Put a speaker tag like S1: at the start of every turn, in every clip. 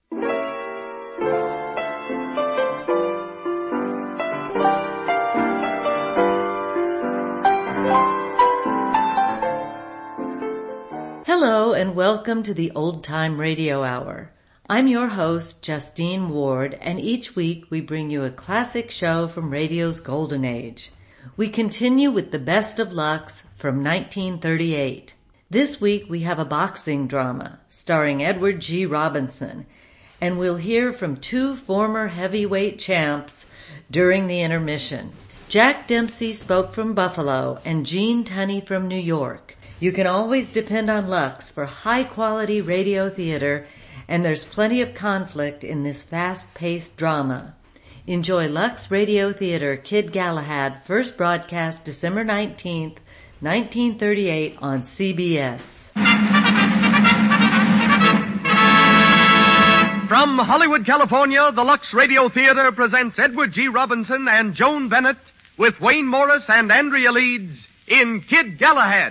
S1: Hello and welcome to the Old Time Radio Hour. I'm your host, Justine Ward, and each week we bring you a classic show from radio's golden age. We continue with the best of Lux from 1938. This week we have a boxing drama starring Edward G. Robinson, and we'll hear from two former heavyweight champs during the intermission. Jack Dempsey spoke from Buffalo and Gene Tunney from New York. You can always depend on Lux for high-quality radio theater, and there's plenty of conflict in this fast-paced drama. Enjoy Lux Radio Theater Kid Galahad, first broadcast December 19th, 1938 on CBS.
S2: From Hollywood, California, the Lux Radio Theater presents Edward G. Robinson and Joan Bennett with Wayne Morris and Andrea Leeds in Kid Galahad.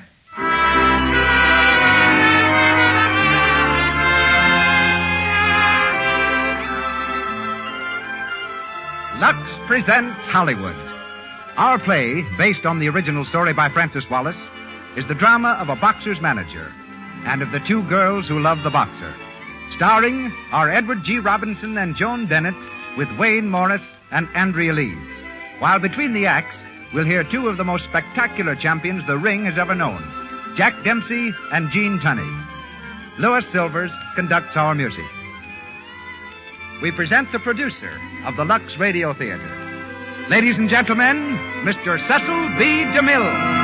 S3: Lux presents Hollywood. Our play, based on the original story by Francis Wallace, is the drama of a boxer's manager and of the two girls who love the boxer. Starring are Edward G. Robinson and Joan Bennett with Wayne Morris and Andrea Leeds. While between the acts, we'll hear two of the most spectacular champions the ring has ever known, Jack Dempsey and Gene Tunney. Louis Silvers conducts our music. We present the producer of the Lux Radio Theater. Ladies and gentlemen, Mr. Cecil B. DeMille.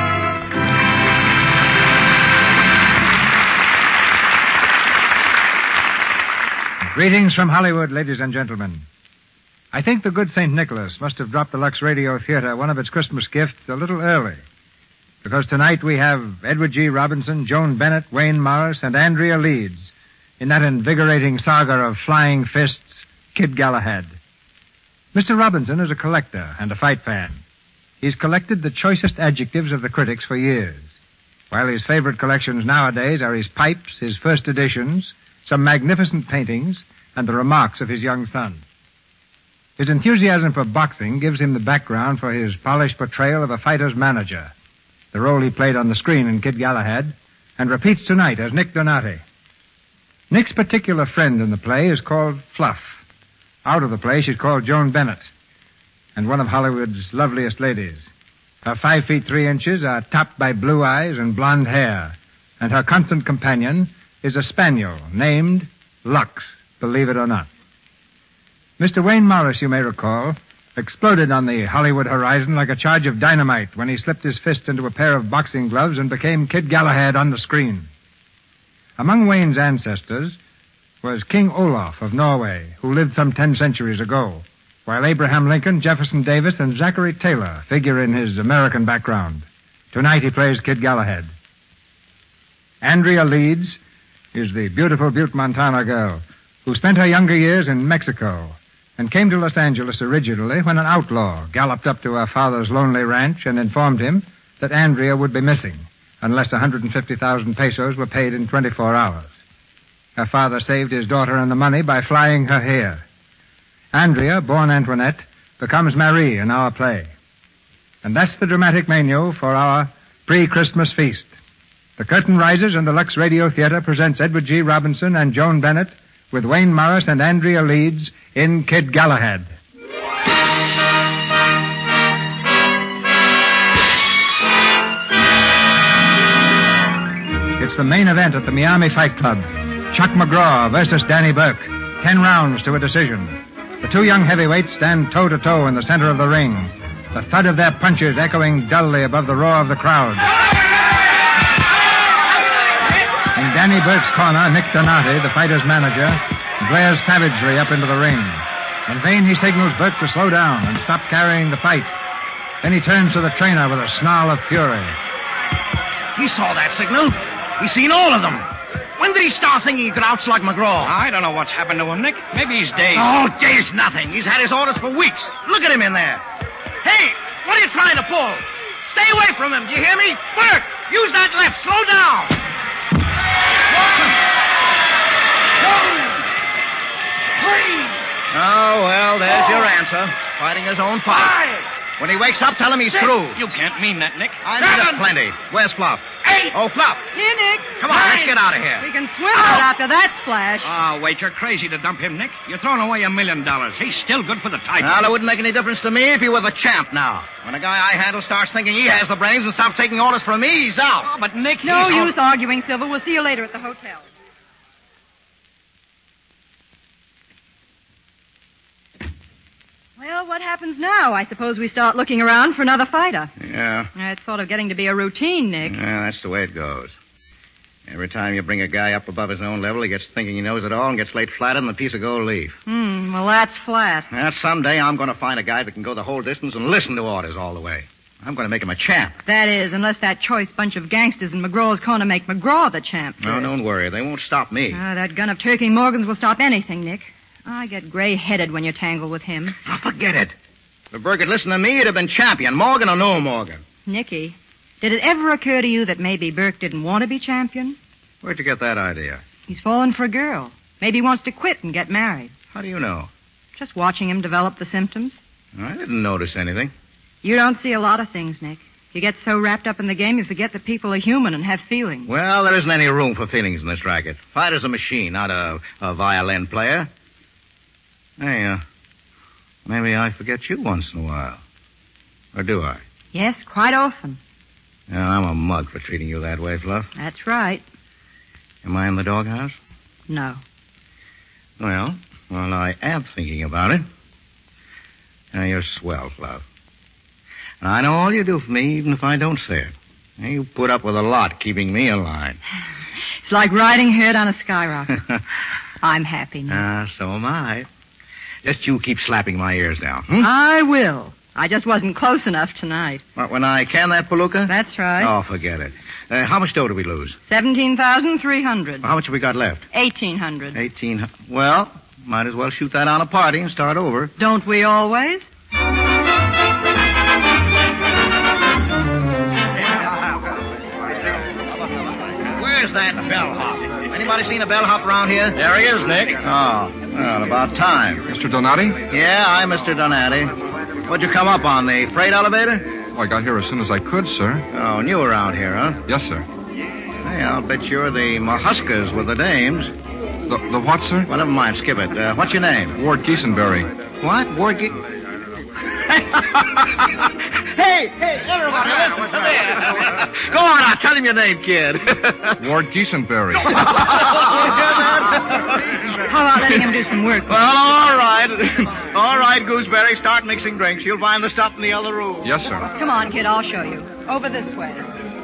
S3: Greetings from Hollywood, ladies and gentlemen. I think the good St. Nicholas must have dropped the Lux Radio Theater one of its Christmas gifts a little early, because tonight we have Edward G. Robinson, Joan Bennett, Wayne Morris, and Andrea Leeds in that invigorating saga of flying fists, Kid Galahad. Mr. Robinson is a collector and a fight fan. He's collected the choicest adjectives of the critics for years, while his favorite collections nowadays are his pipes, his first editions, some magnificent paintings, and the remarks of his young son. His enthusiasm for boxing gives him the background for his polished portrayal of a fighter's manager, the role he played on the screen in Kid Galahad, and repeats tonight as Nick Donati. Nick's particular friend in the play is called Fluff. Out of the play, she's called Joan Bennett, and one of Hollywood's loveliest ladies. Her 5 feet 3 inches are topped by blue eyes and blonde hair, and her constant companion is a spaniel named Lux, believe it or not. Mr. Wayne Morris, you may recall, exploded on the Hollywood horizon like a charge of dynamite when he slipped his fist into a pair of boxing gloves and became Kid Galahad on the screen. Among Wayne's ancestors was King Olaf of Norway, who lived some 10 centuries ago, while Abraham Lincoln, Jefferson Davis, and Zachary Taylor figure in his American background. Tonight he plays Kid Galahad. Andrea Leeds is the beautiful Butte, Montana girl who spent her younger years in Mexico and came to Los Angeles originally when an outlaw galloped up to her father's lonely ranch and informed him that Andrea would be missing unless 150,000 pesos were paid in 24 hours. Her father saved his daughter and the money by flying her here. Andrea, born Antoinette, becomes Marie in our play. And that's the dramatic menu for our pre-Christmas feast. The curtain rises and the Lux Radio Theater presents Edward G. Robinson and Joan Bennett with Wayne Morris and Andrea Leeds in Kid Galahad. It's the main event at the Miami Fight Club. Chuck McGraw versus Danny Burke. 10 rounds to a decision. The two young heavyweights stand toe-to-toe in the center of the ring, the thud of their punches echoing dully above the roar of the crowd. In Danny Burke's corner, Nick Donati, the fighter's manager, glares savagely up into the ring. In vain he signals Burke to slow down and stop carrying the fight. Then he turns to the trainer with a snarl of fury.
S4: He saw that signal. He's seen all of them. When did he start thinking he could outslug McGraw?
S5: I don't know what's happened to him, Nick. Maybe he's dazed.
S4: Oh, dazed nothing. He's had his orders for weeks. Look at him in there. Hey, what are you trying to pull? Stay away from him, do you hear me? Burke, use that left. Slow down. boxer, fighting his own fight. When he wakes up, tell him he's through.
S5: You can't mean that, Nick.
S4: I need it plenty. Where's Fluff?
S5: 8.
S4: Oh, Fluff.
S6: Here, Nick.
S4: Come on, let's get out of here.
S6: We can swim out after that splash.
S5: Oh, wait, you're crazy to dump him, Nick. You're throwing away $1 million. He's still good for the title.
S4: Well, it wouldn't make any difference to me if he were the champ now. When a guy I handle starts thinking he has the brains and stops taking orders from me, he's out.
S5: Oh, but Nick...
S6: No use arguing, Silver. We'll see you later at the hotel. Well, what happens now? I suppose we start looking around for another fighter.
S4: Yeah.
S6: It's sort of getting to be a routine, Nick.
S4: Yeah, that's the way it goes. Every time you bring a guy up above his own level, he gets thinking he knows it all and gets laid flatter than a piece of gold leaf.
S6: Well, that's flat.
S4: Now, someday I'm going to find a guy that can go the whole distance and listen to orders all the way. I'm going to make him a champ.
S6: That is, unless that choice bunch of gangsters in McGraw's corner make McGraw the champ.
S4: No, don't worry. They won't stop me.
S6: That gun of Turkey Morgan's will stop anything, Nick. I get gray-headed when you tangle with him.
S4: Oh, forget it. If Burke had listened to me, he'd have been champion, Morgan or no Morgan.
S6: Nicky, did it ever occur to you that maybe Burke didn't want to be champion?
S4: Where'd you get that idea?
S6: He's fallen for a girl. Maybe he wants to quit and get married.
S4: How do you know?
S6: Just watching him develop the symptoms.
S4: I didn't notice anything.
S6: You don't see a lot of things, Nick. You get so wrapped up in the game, you forget that people are human and have feelings.
S4: Well, there isn't any room for feelings in this racket. Fighter's a machine, not a violin player. Hey, maybe I forget you once in a while. Or do I?
S6: Yes, quite often.
S4: Yeah, I'm a mug for treating you that way, Fluff.
S6: That's right.
S4: Am I in the doghouse?
S6: No.
S4: Well, I am thinking about it. Now, you're swell, Fluff. And I know all you do for me, even if I don't say it. Now, you put up with a lot keeping me in line.
S6: It's like riding herd on a skyrocket. I'm happy now.
S4: So am I. Just you keep slapping my ears down.
S6: I will. I just wasn't close enough tonight.
S4: What, when I can that palooka?
S6: That's right.
S4: Oh, forget it. How much dough did we lose?
S6: 17,300.
S4: How much have we got left?
S6: 1,800.
S4: 1,800. Well, might as well shoot that on a party and start over.
S6: Don't we always?
S4: Where's that bellhop? Anybody seen a bellhop around here?
S5: There he is, Nick.
S4: Oh, well, about time.
S3: Mr. Donati?
S4: Yeah, I'm Mr. Donati. What'd you come up on, the freight elevator?
S3: Oh, I got here as soon as I could, sir.
S4: Oh, new around here, huh?
S3: Yes, sir.
S4: Hey, I'll bet you're the Mahuskers with the dames.
S3: The what, sir?
S4: Well, never mind, skip it. What's your name?
S3: Ward Giesenberry.
S4: What? Ward Hey, everybody, listen to me. Go on, I'll tell him your name, kid.
S3: Ward Giesenberry.
S6: How about letting him do some work?
S4: Well, all right. All right, Gooseberry, start mixing drinks. You'll find the stuff in the other room.
S3: Yes, sir.
S6: Come on, kid, I'll show you. Over this way.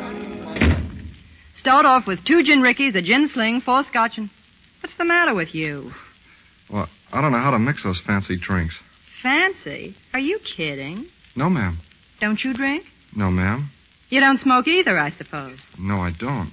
S6: Start off with 2 gin rickeys, a gin sling, 4 scotch, and... What's the matter with you?
S3: Well, I don't know how to mix those fancy drinks.
S6: Fancy? Are you kidding?
S3: No, ma'am.
S6: Don't you drink?
S3: No, ma'am.
S6: You don't smoke either, I suppose.
S3: No, I don't.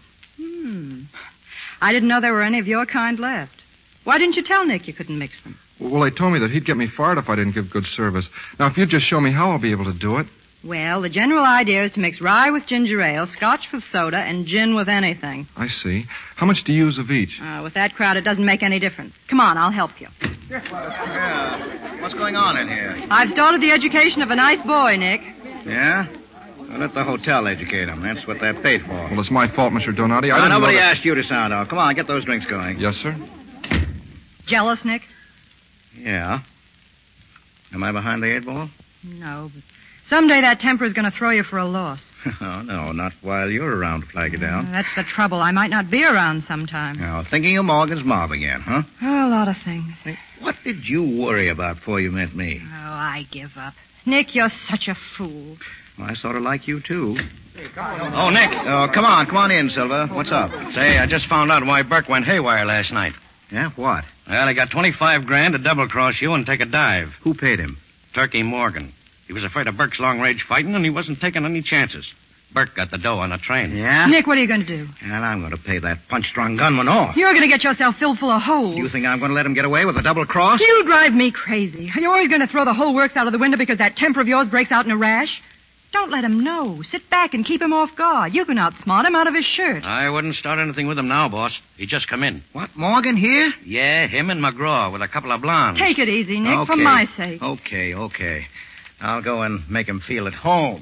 S6: I didn't know there were any of your kind left. Why didn't you tell Nick you couldn't mix them?
S3: Well, they told me that he'd get me fired if I didn't give good service. Now, if you'd just show me how, I'll be able to do it.
S6: Well, the general idea is to mix rye with ginger ale, scotch with soda, and gin with anything.
S3: I see. How much do you use of each?
S6: With that crowd, it doesn't make any difference. Come on, I'll help you.
S4: Yeah. What's going on in here?
S6: I've started the education of a nice boy, Nick.
S4: Yeah? Well, let the hotel educate him. That's what they're paid for.
S3: Well, it's my fault, Mr. Donati. I didn't know
S4: nobody
S3: that...
S4: asked you to sound off. Come on, get those drinks going.
S3: Yes, sir.
S6: Jealous, Nick?
S4: Yeah. Am I behind the 8 ball?
S6: No, but someday that temper is going to throw you for a loss.
S4: Oh, no, not while you're around to flag it down.
S6: That's the trouble. I might not be around sometime.
S4: Now, thinking of Morgan's mob again, huh?
S6: Oh, a lot of things.
S4: What did you worry about before you met me?
S6: Oh, I give up. Nick, you're such a fool.
S4: Well, I sort of like you, too.
S5: Oh, Nick.
S4: Oh, come on in, Silver. What's up?
S5: Say, I just found out why Burke went haywire last night.
S4: Yeah, what?
S5: Well, he got $25,000 to double-cross you and take a dive.
S4: Who paid him?
S5: Turkey Morgan. He was afraid of Burke's long-range fighting, and he wasn't taking any chances. Burke got the dough on a train.
S4: Yeah?
S6: Nick, what are you going to do?
S4: And I'm going to pay that punch-strung gunman off.
S6: You're going to get yourself filled full of holes.
S4: You think I'm going to let him get away with a double cross?
S6: You drive me crazy. Are you always going to throw the whole works out of the window because that temper of yours breaks out in a rash? Don't let him know. Sit back and keep him off guard. You can outsmart him out of his shirt.
S5: I wouldn't start anything with him now, boss. He just come in.
S4: What, Morgan here?
S5: Yeah, him and McGraw with a couple of blondes.
S6: Take it easy, Nick,
S4: Okay.
S6: for my sake.
S4: Okay. I'll go and make him feel at home.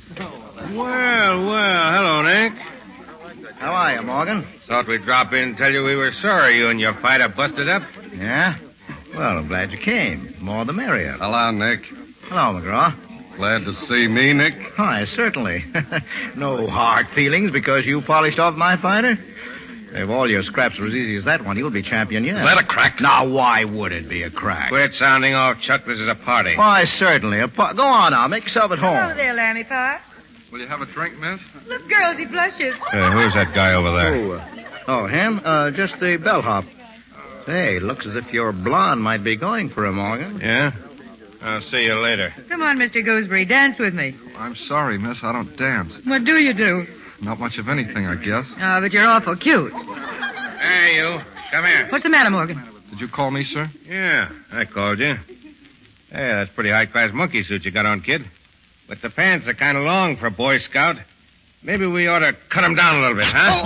S7: Well, hello, Nick.
S4: How are you, Morgan?
S7: Thought we'd drop in and tell you we were sorry you and your fighter busted up.
S4: Yeah? Well, I'm glad you came. More the merrier.
S7: Hello, Nick.
S4: Hello, McGraw.
S7: Glad to see me, Nick.
S4: Hi, certainly. No hard feelings because you polished off my fighter? If all your scraps were as easy as that one, you'll be champion yet.
S7: Is that a crack?
S4: Now, why would it be a crack?
S7: Quit sounding off, Chuck. This is a party.
S4: Why, certainly. Go on now. Make yourself at home.
S8: Hello there, Lammy Pie.
S7: Will you have a drink, miss?
S8: Look, girls, he blushes.
S7: Who's that guy over there?
S4: Him? Just the bellhop. Hey, looks as if your blonde might be going for him, Morgan.
S7: Yeah? I'll see you later.
S8: Come on, Mr. Gooseberry, dance with me.
S9: I'm sorry, miss. I don't dance.
S8: What do you do?
S9: Not much of anything, I guess.
S8: Oh, but you're awful cute.
S7: Hey, you. Come here.
S8: What's the matter, Morgan?
S9: Did you call me, sir?
S7: Yeah, I called you. Hey, that's pretty high-class monkey suit you got on, kid. But the pants are kind of long for a Boy Scout. Maybe we ought to cut them down a little bit, huh?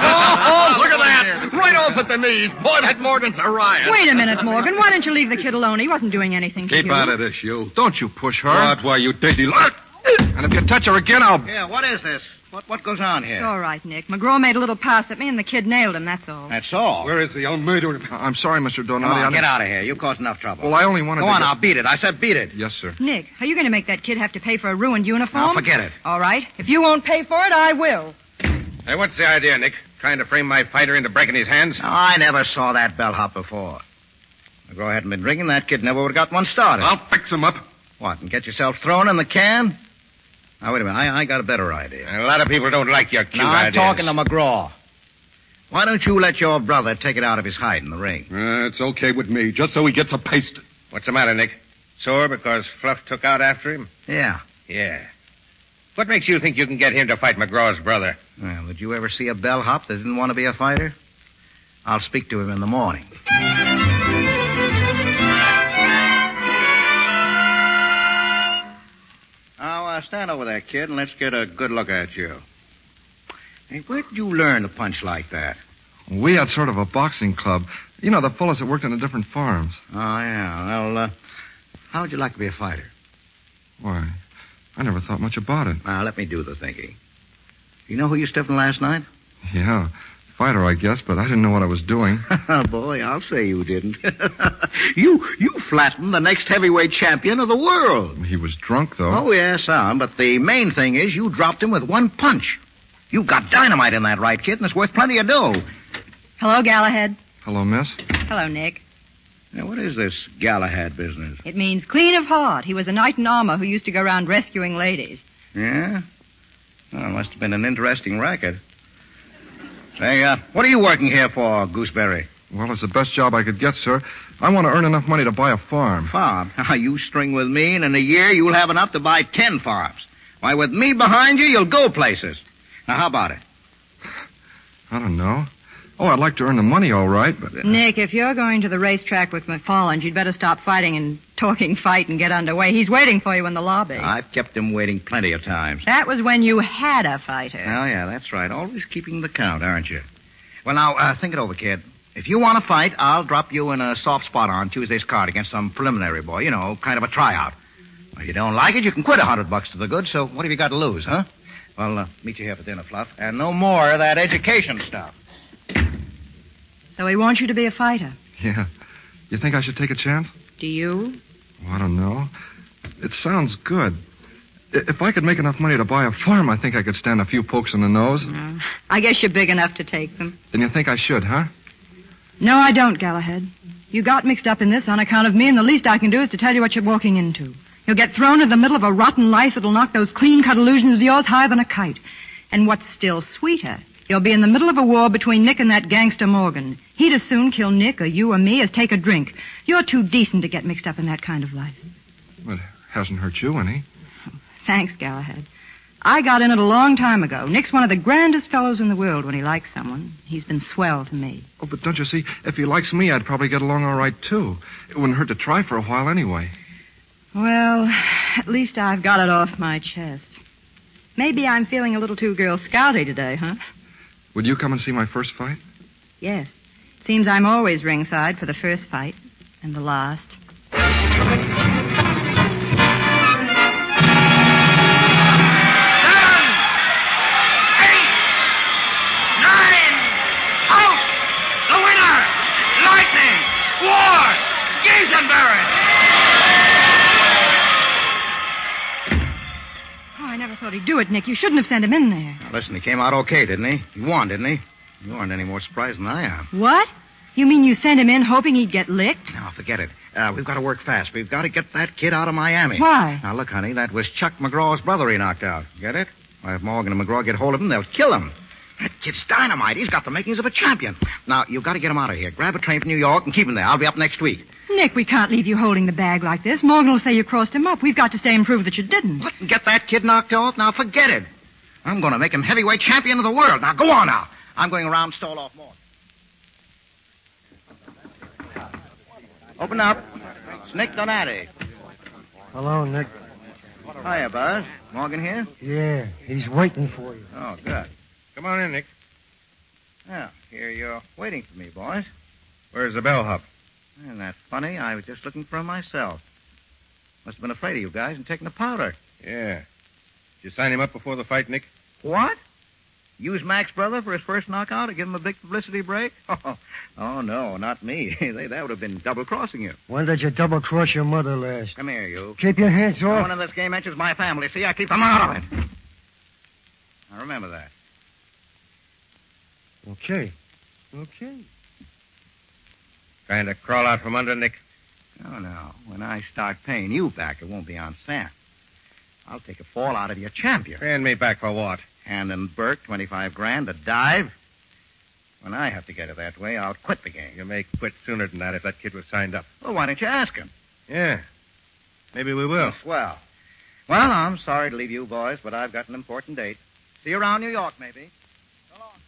S10: Look at that! Right off at the knees. Boy, that Morgan's a riot.
S6: Wait a minute, Morgan. Why don't you leave the kid alone? He wasn't doing anything to you.
S9: Keep out of this, you. Don't you push her. What? Why, you dainty lot. And if you touch her again, I'll...
S4: Yeah, what is this? What goes on here?
S6: It's all right, Nick. McGraw made a little pass at me, and the kid nailed him, that's all.
S4: That's all.
S9: Where is the young murderer? I'm sorry, Mr.
S4: Come
S9: Donati.
S4: on, get out of here. You caused enough trouble.
S9: Well, I only wanted
S4: Go
S9: to...
S4: on now, beat it. I said beat it.
S9: Yes, sir.
S6: Nick, are you going to make that kid have to pay for a ruined uniform?
S4: Now, forget it.
S6: All right. If you won't pay for it, I will.
S7: Hey, what's the idea, Nick? Trying to frame my fighter into breaking his hands?
S4: Now, I never saw that bellhop before. McGraw hadn't been drinking, that kid never would have got one started.
S9: I'll fix him up.
S4: What, and get yourself thrown in the can? Now, wait a minute. I got a better idea.
S7: A lot of people don't like your cute
S4: Now, I'm
S7: ideas.
S4: talking to McGraw. Why don't you let your brother take it out of his hide in the ring?
S9: It's okay with me, just so he gets a paste.
S7: What's the matter, Nick? Sore because Fluff took out after him?
S4: Yeah.
S7: Yeah. What makes you think you can get him to fight McGraw's brother?
S4: Well, did you ever see a bellhop that didn't want to be a fighter? I'll speak to him in the morning. Now, stand over there, kid, and let's get a good look at you. Hey, where did you learn to punch like that?
S9: We had sort of a boxing club. You know, the fellows that worked in the different farms.
S4: Oh, yeah. Well, how would you like to be a fighter?
S9: Why, I never thought much about it.
S4: Now, let me do the thinking. You know who you stiffened last night?
S9: Yeah, fighter, I guess, but I didn't know what I was doing.
S4: Boy, I'll say you didn't. You flattened the next heavyweight champion of the world.
S9: He was drunk, though.
S4: Oh, yes, but the main thing is you dropped him with one punch. You've got dynamite in that right, kid, and it's worth plenty of dough.
S6: Hello, Galahad.
S9: Hello, miss.
S6: Hello, Nick.
S4: Now, what is this Galahad business?
S6: It means clean of heart. He was a knight in armor who used to go around rescuing ladies.
S4: Yeah? Well, it must have been an interesting racket. Say, what are you working here for, Gooseberry?
S9: Well, it's the best job I could get, sir. I want to earn enough money to buy a farm.
S4: Farm? Now, you string with me, and in a year you'll have enough to buy 10 farms. Why, with me behind you, you'll go places. Now, how about it?
S9: I don't know. Oh, I'd like to earn the money, all right, but...
S6: Nick, if you're going to the racetrack with McFarland, you'd better stop fighting and talking fight and get underway. He's waiting for you in the lobby.
S4: I've kept him waiting plenty of times.
S6: That was when you had a fighter.
S4: Oh, yeah, that's right. Always keeping the count, aren't you? Well, now, think it over, kid. If you want to fight, I'll drop you in a soft spot on Tuesday's card against some preliminary boy. You know, kind of a tryout. Well, if you don't like it, you can quit $100 to the good, so what have you got to lose, huh? Well, meet you here for dinner, Fluff. And no more of that education stuff.
S6: So he wants you to be a fighter.
S9: Yeah. You think I should take a chance?
S6: Do you?
S9: Well, I don't know. It sounds good. If I could make enough money to buy a farm, I think I could stand a few pokes in the nose.
S6: I guess you're big enough to take them.
S9: Then you think I should, huh?
S6: No, I don't, Galahad. You got mixed up in this on account of me, and the least I can do is to tell you what you're walking into. You'll get thrown in the middle of a rotten life that'll knock those clean-cut illusions of yours higher than a kite. And what's still sweeter, you'll be in the middle of a war between Nick and that gangster Morgan. He'd as soon kill Nick or you or me as take a drink. You're too decent to get mixed up in that kind of life.
S9: But it hasn't hurt you any.
S6: Thanks, Galahad. I got in it a long time ago. Nick's one of the grandest fellows in the world when he likes someone. He's been swell to me.
S9: Oh, but don't you see, if he likes me, I'd probably get along all right, too. It wouldn't hurt to try for a while anyway.
S6: Well, at least I've got it off my chest. Maybe I'm feeling a little too Girl Scouty today, huh?
S9: Would you come and see my first fight?
S6: Yes. Seems I'm always ringside for the first fight and the last.
S5: 7, 8, 9. Out. The winner, Lightning. Ward. Giesenberg.
S6: Oh, I never thought he'd do it, Nick. You shouldn't have sent him in there.
S4: Now, listen, he came out okay, didn't he? He won, didn't he? You aren't any more surprised than I am.
S6: What? You mean you sent him in hoping he'd get licked?
S4: Now, forget it. We've got to work fast. We've got to get that kid out of Miami.
S6: Why?
S4: Now, look, honey, that was Chuck McGraw's brother he knocked out. Get it? Well, if Morgan and McGraw get hold of him, they'll kill him. That kid's dynamite. He's got the makings of a champion. Now, you've got to get him out of here. Grab a train from New York and keep him there. I'll be up next week.
S6: Nick, we can't leave you holding the bag like this. Morgan will say you crossed him up. We've got to stay and prove that you didn't.
S4: What? Get that kid knocked off? Now, forget it. I'm going to make him heavyweight champion of the world. Now, go on now. I'm going around and stall off more. Open up. It's Nick Donati.
S11: Hello, Nick.
S4: Hiya, Buzz. Morgan here?
S11: Yeah, he's waiting for you.
S4: Oh, good.
S7: Come on in, Nick.
S4: Yeah, here you're waiting for me, boys.
S7: Where's the bellhop?
S4: Isn't that funny? I was just looking for him myself. Must have been afraid of you guys and taken the powder.
S7: Yeah. Did you sign him up before the fight, Nick?
S4: What? Use Mac's brother for his first knockout to give him a big publicity break? Oh, no, not me. That would have been double-crossing you.
S11: When did you double-cross your mother last?
S4: Come here, you.
S11: Keep your hands
S4: No
S11: off.
S4: one in this game mentions my family. See, I keep them out of it. Now, remember that.
S11: Okay.
S7: Trying to crawl out from under, Nick?
S4: No. When I start paying you back, it won't be on Sam. I'll take a fall out of your champion.
S7: Paying me back for what?
S4: Handing Burke $25,000 to dive. When I have to get it that way, I'll quit the game.
S7: You may quit sooner than that if that kid was signed up.
S4: Well, why don't you ask him?
S7: Yeah. Maybe we will.
S4: Swell. Well, I'm sorry to leave you boys, but I've got an important date. See you around New York, maybe. So long.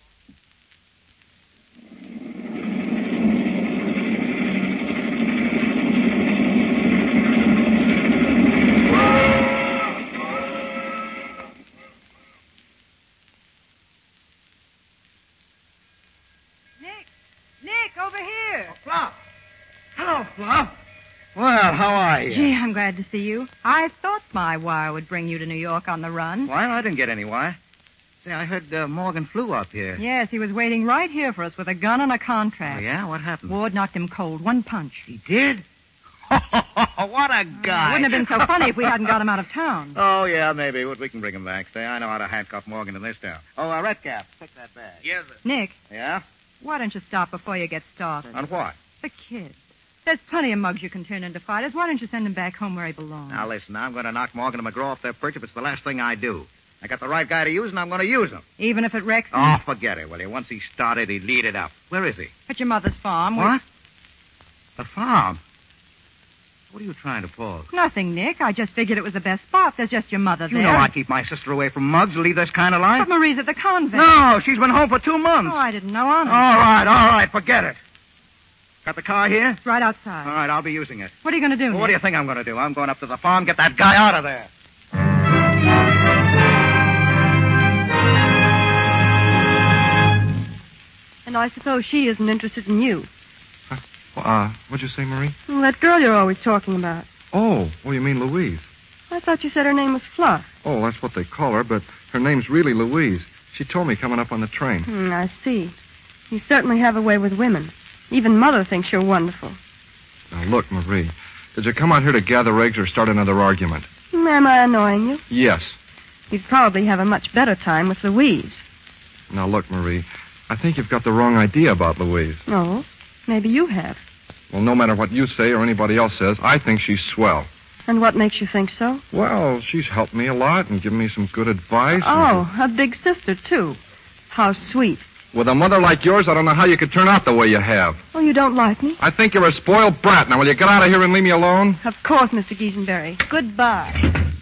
S6: Nick, over here.
S4: Oh, Fluff. Hello, Fluff. Well, how are you?
S6: Gee, I'm glad to see you. I thought my wire would bring you to New York on the run.
S4: Why? I didn't get any wire. Say, I heard Morgan flew up here.
S6: Yes, he was waiting right here for us with a gun and a contract.
S4: Oh, yeah? What happened?
S6: Ward knocked him cold. One punch.
S4: He did? What a guy.
S6: Wouldn't have been so funny if we hadn't got him out of town.
S4: Oh, yeah, maybe. But we can bring him back. Say, I know how to handcuff Morgan in this town. Oh, Redcap, pick that bag.
S5: Yes, sir.
S6: Nick,
S4: Yeah?
S6: why don't you stop before you get started?
S4: On what?
S6: The kid. There's plenty of mugs you can turn into fighters. Why don't you send him back home where he belongs?
S4: Now, listen, I'm going to knock Morgan and McGraw off their perch if it's the last thing I do. I got the right guy to use, and I'm going to use him.
S6: Even if it wrecks him?
S4: Oh, forget it, will you? Once he started, he'd lead it up. Where is he?
S6: At your mother's farm.
S4: What? The farm? What are you trying to pull?
S6: Nothing, Nick. I just figured it was the best spot. There's just your mother
S4: You
S6: there.
S4: know I keep my sister away from mugs to lead this kind of life.
S6: But Marie's at the convent.
S4: No, she's been home for 2 months.
S6: Oh, I didn't know, honest.
S4: All right, forget it. Got the car here?
S6: It's right outside.
S4: All right, I'll be using it.
S6: What are you going to do,
S4: Well, what do
S6: Nick?
S4: you think I'm going to do? I'm going up to the farm, get that guy out of there.
S12: And I suppose she isn't interested in you.
S9: What'd you say, Marie?
S12: Well, that girl you're always talking about.
S9: Oh, you mean Louise?
S12: I thought you said her name was Fluff.
S9: Oh, that's what they call her, but her name's really Louise. She told me coming up on the train.
S12: I see. You certainly have a way with women. Even Mother thinks you're wonderful.
S9: Now, look, Marie, did you come out here to gather eggs or start another argument?
S12: Am I annoying you?
S9: Yes.
S12: You'd probably have a much better time with Louise.
S9: Now, look, Marie, I think you've got the wrong idea about Louise.
S12: Oh, maybe you have.
S9: Well, no matter what you say or anybody else says, I think she's swell.
S12: And what makes you think so?
S9: Well, she's helped me a lot and given me some good advice.
S12: Oh, a big sister, too. How sweet.
S9: With a mother like yours, I don't know how you could turn out the way you have.
S12: Oh, you don't like me?
S9: I think you're a spoiled brat. Now, will you get out of here and leave me alone?
S12: Of course, Mr. Giesenberry. Goodbye.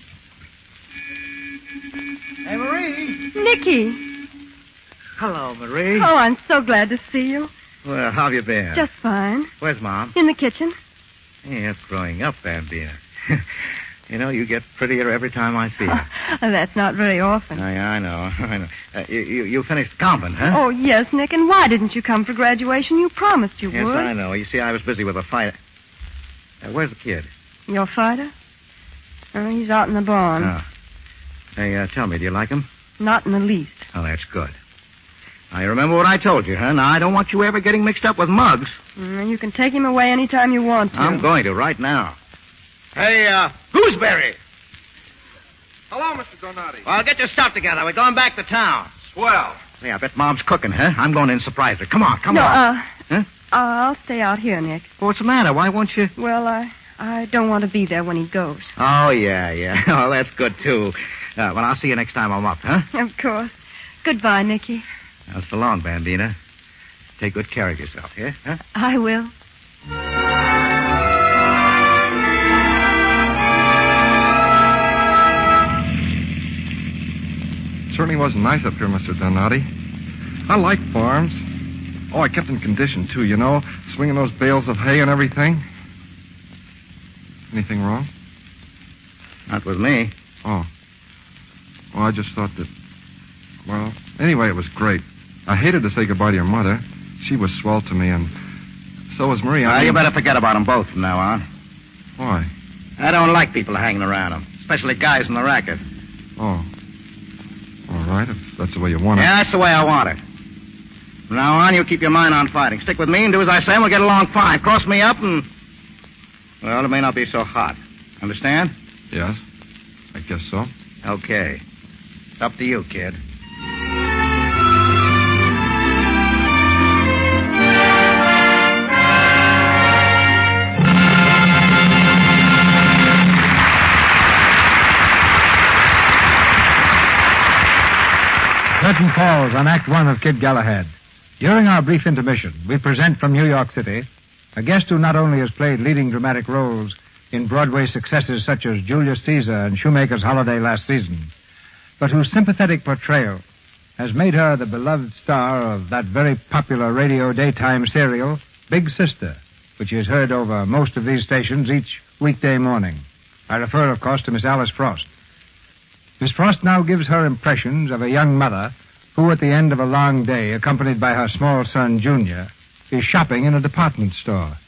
S4: Hey, Marie.
S12: Nicky.
S4: Hello, Marie.
S12: Oh, I'm so glad to see you.
S4: Well, how have you been?
S12: Just fine.
S4: Where's Mom?
S12: In the kitchen.
S4: Yeah, growing up, Bambina. You know, you get prettier every time I see you.
S12: That's not very often.
S4: Yeah, I know. I know. You finished the convent, huh?
S12: Oh, yes, Nick, and why didn't you come for graduation? You promised you
S4: Yes,
S12: would.
S4: I know. You see, I was busy with a fight. Where's the kid?
S12: Your fighter? Oh, he's out in the barn.
S4: Oh. Hey, tell me, do you like him?
S12: Not in the least.
S4: Oh, that's good. Now, you remember what I told you, huh? Now, I don't want you ever getting mixed up with Muggs.
S12: You can take him away any time you want to.
S4: I'm going to right now. Hey, Gooseberry.
S9: Hello, Mr. Donati.
S4: Well, get your stuff together. We're going back to town.
S9: Swell.
S4: Hey, I bet Mom's cooking, huh? I'm going in and surprise her. Come on, come
S12: no,
S4: on. Huh?
S12: I'll stay out here, Nick.
S4: What's the matter? Why won't you?
S12: Well, I don't want to be there when he goes.
S4: Oh, yeah. Oh, that's good, too. Well, I'll see you next time I'm up, huh?
S12: Of course. Goodbye, Nicky.
S4: Well, so long, Bambina. Take good care of yourself, yeah? Huh?
S12: I will.
S9: Certainly wasn't nice up here, Mr. Donati. I like farms. Oh, I kept in condition, too, you know, swinging those bales of hay and everything. Anything wrong?
S4: Not with me.
S9: Oh. Well, I just thought that... Well, anyway, it was great. I hated to say goodbye to your mother. She was swell to me, and so was Marie.
S4: You better forget about them both from now on.
S9: Why?
S4: I don't like people hanging around them, especially guys in the racket.
S9: Oh. All right, if that's the way you want it.
S4: Yeah, that's the way I want it. From now on, you keep your mind on fighting. Stick with me and do as I say, and we'll get along fine. Cross me up and... Well, it may not be so hot. Understand?
S9: Yes, I guess so.
S4: Okay. It's up to you, kid.
S3: Curtain falls on Act One of Kid Galahad. During our brief intermission, we present from New York City a guest who not only has played leading dramatic roles in Broadway successes such as Julius Caesar and Shoemaker's Holiday last season, but whose sympathetic portrayal has made her the beloved star of that very popular radio daytime serial, Big Sister, which is heard over most of these stations each weekday morning. I refer, of course, to Miss Alice Frost. Miss Frost now gives her impressions of a young mother who, at the end of a long day, accompanied by her small son, Junior, is shopping in a department store.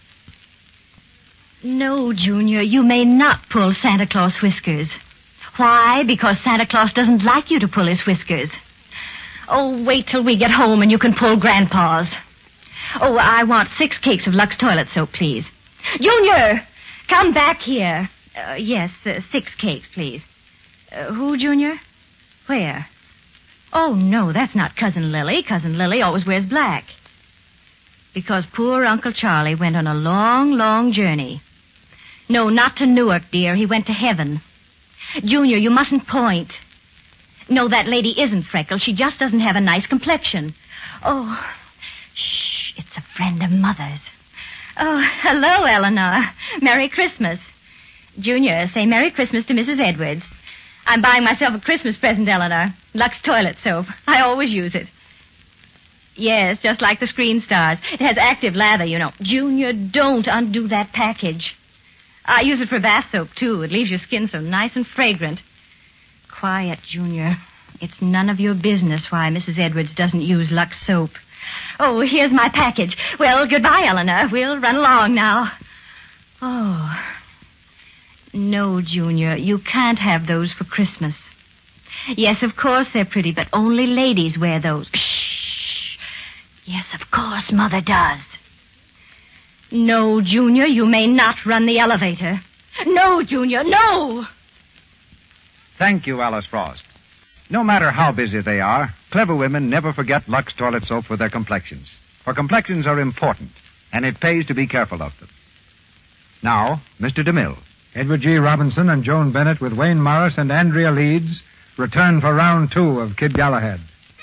S13: No, Junior, you may not pull Santa Claus whiskers. Why? Because Santa Claus doesn't like you to pull his whiskers. Oh, wait till we get home and you can pull Grandpa's. Oh, I want 6 cakes of Lux toilet soap, please. Junior, come back here. Yes, 6 cakes, please. Who, Junior? Where? Oh, no, that's not Cousin Lily. Cousin Lily always wears black. Because poor Uncle Charlie went on a long, long journey. No, not to Newark, dear. He went to heaven. Junior, you mustn't point. No, that lady isn't freckled. She just doesn't have a nice complexion. Oh, shh, it's a friend of Mother's. Oh, hello, Eleanor. Merry Christmas. Junior, say Merry Christmas to Mrs. Edwards. I'm buying myself a Christmas present, Eleanor. Lux toilet soap. I always use it. Yes, just like the Screen Stars. It has active lather, you know. Junior, don't undo that package. I use it for bath soap, too. It leaves your skin so nice and fragrant. Quiet, Junior. It's none of your business why Mrs. Edwards doesn't use Lux soap. Oh, here's my package. Well, goodbye, Eleanor. We'll run along now. Oh... No, Junior, you can't have those for Christmas. Yes, of course they're pretty, but only ladies wear those. Shh. Yes, of course Mother does. No, Junior, you may not run the elevator. No, Junior, no!
S14: Thank you, Alice Frost. No matter how busy they are, clever women never forget Lux toilet soap for their complexions. For complexions are important, and it pays to be careful of them. Now, Mr. DeMille.
S3: Edward G. Robinson and Joan Bennett with Wayne Morris and Andrea Leeds return for round 2 of Kid Galahad.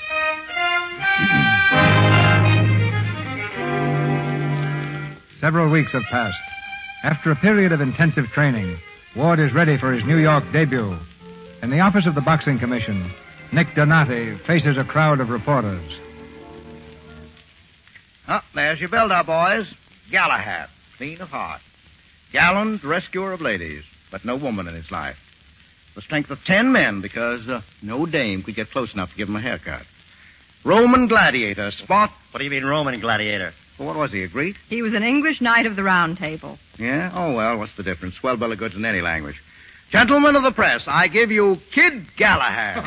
S3: Several weeks have passed. After a period of intensive training, Ward is ready for his New York debut. In the office of the Boxing Commission, Nick Donati faces a crowd of reporters.
S4: Oh, there's your build-up, boys. Galahad, clean of heart. Gallant rescuer of ladies. but no woman in his life. The strength of 10 men, because no dame could get close enough to give him a haircut. Roman gladiator, spot.
S5: What do you mean Roman gladiator?
S4: Well, what was he, a Greek?
S8: He was an English knight of the Round Table.
S4: Yeah? Oh, well, what's the difference? Swell bill of goods in any language. Gentlemen of the press, I give you Kid Galahad.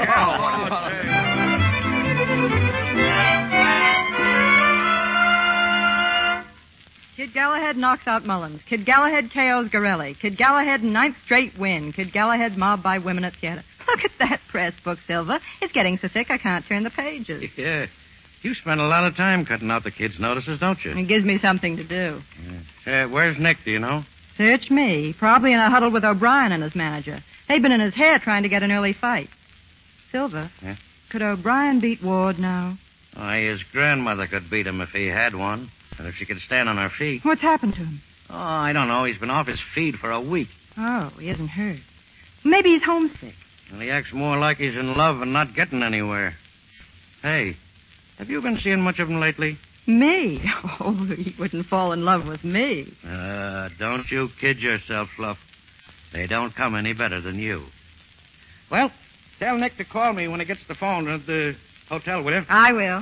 S8: Kid Galahad knocks out Mullins. Kid Galahad KOs Gorelli. Kid Galahad ninth straight win. Kid Galahad mobbed by women at theater. Look at that press book, Silver. It's getting so thick I can't turn the pages.
S5: Yeah. You spend a lot of time cutting out the kids' notices, don't you?
S8: It gives me something to do.
S5: Yeah. Where's Nick, do you know?
S8: Search me. Probably in a huddle with O'Brien and his manager. They've been in his hair trying to get an early fight. Silver,
S5: Yeah?
S8: could O'Brien beat Ward now?
S5: Why, his grandmother could beat him if he had one. And if she could stand on her feet.
S8: What's happened to him?
S5: Oh, I don't know. He's been off his feet for a week.
S8: Oh, he isn't hurt. Maybe he's homesick.
S5: And he acts more like he's in love and not getting anywhere. Hey, have you been seeing much of him lately?
S8: Me? Oh, he wouldn't fall in love with me.
S5: Don't you kid yourself, Fluff. They don't come any better than you. Well, tell Nick to call me when he gets the phone at the hotel, will you?
S8: I will.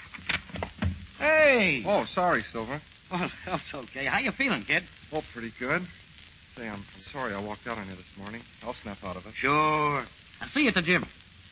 S5: Hey!
S9: Oh, sorry, Silver.
S5: Well, that's okay. How you feeling, kid?
S9: Oh, pretty good. Say, I'm sorry I walked out on you this morning. I'll snap out of it.
S5: Sure. I'll see you at the gym.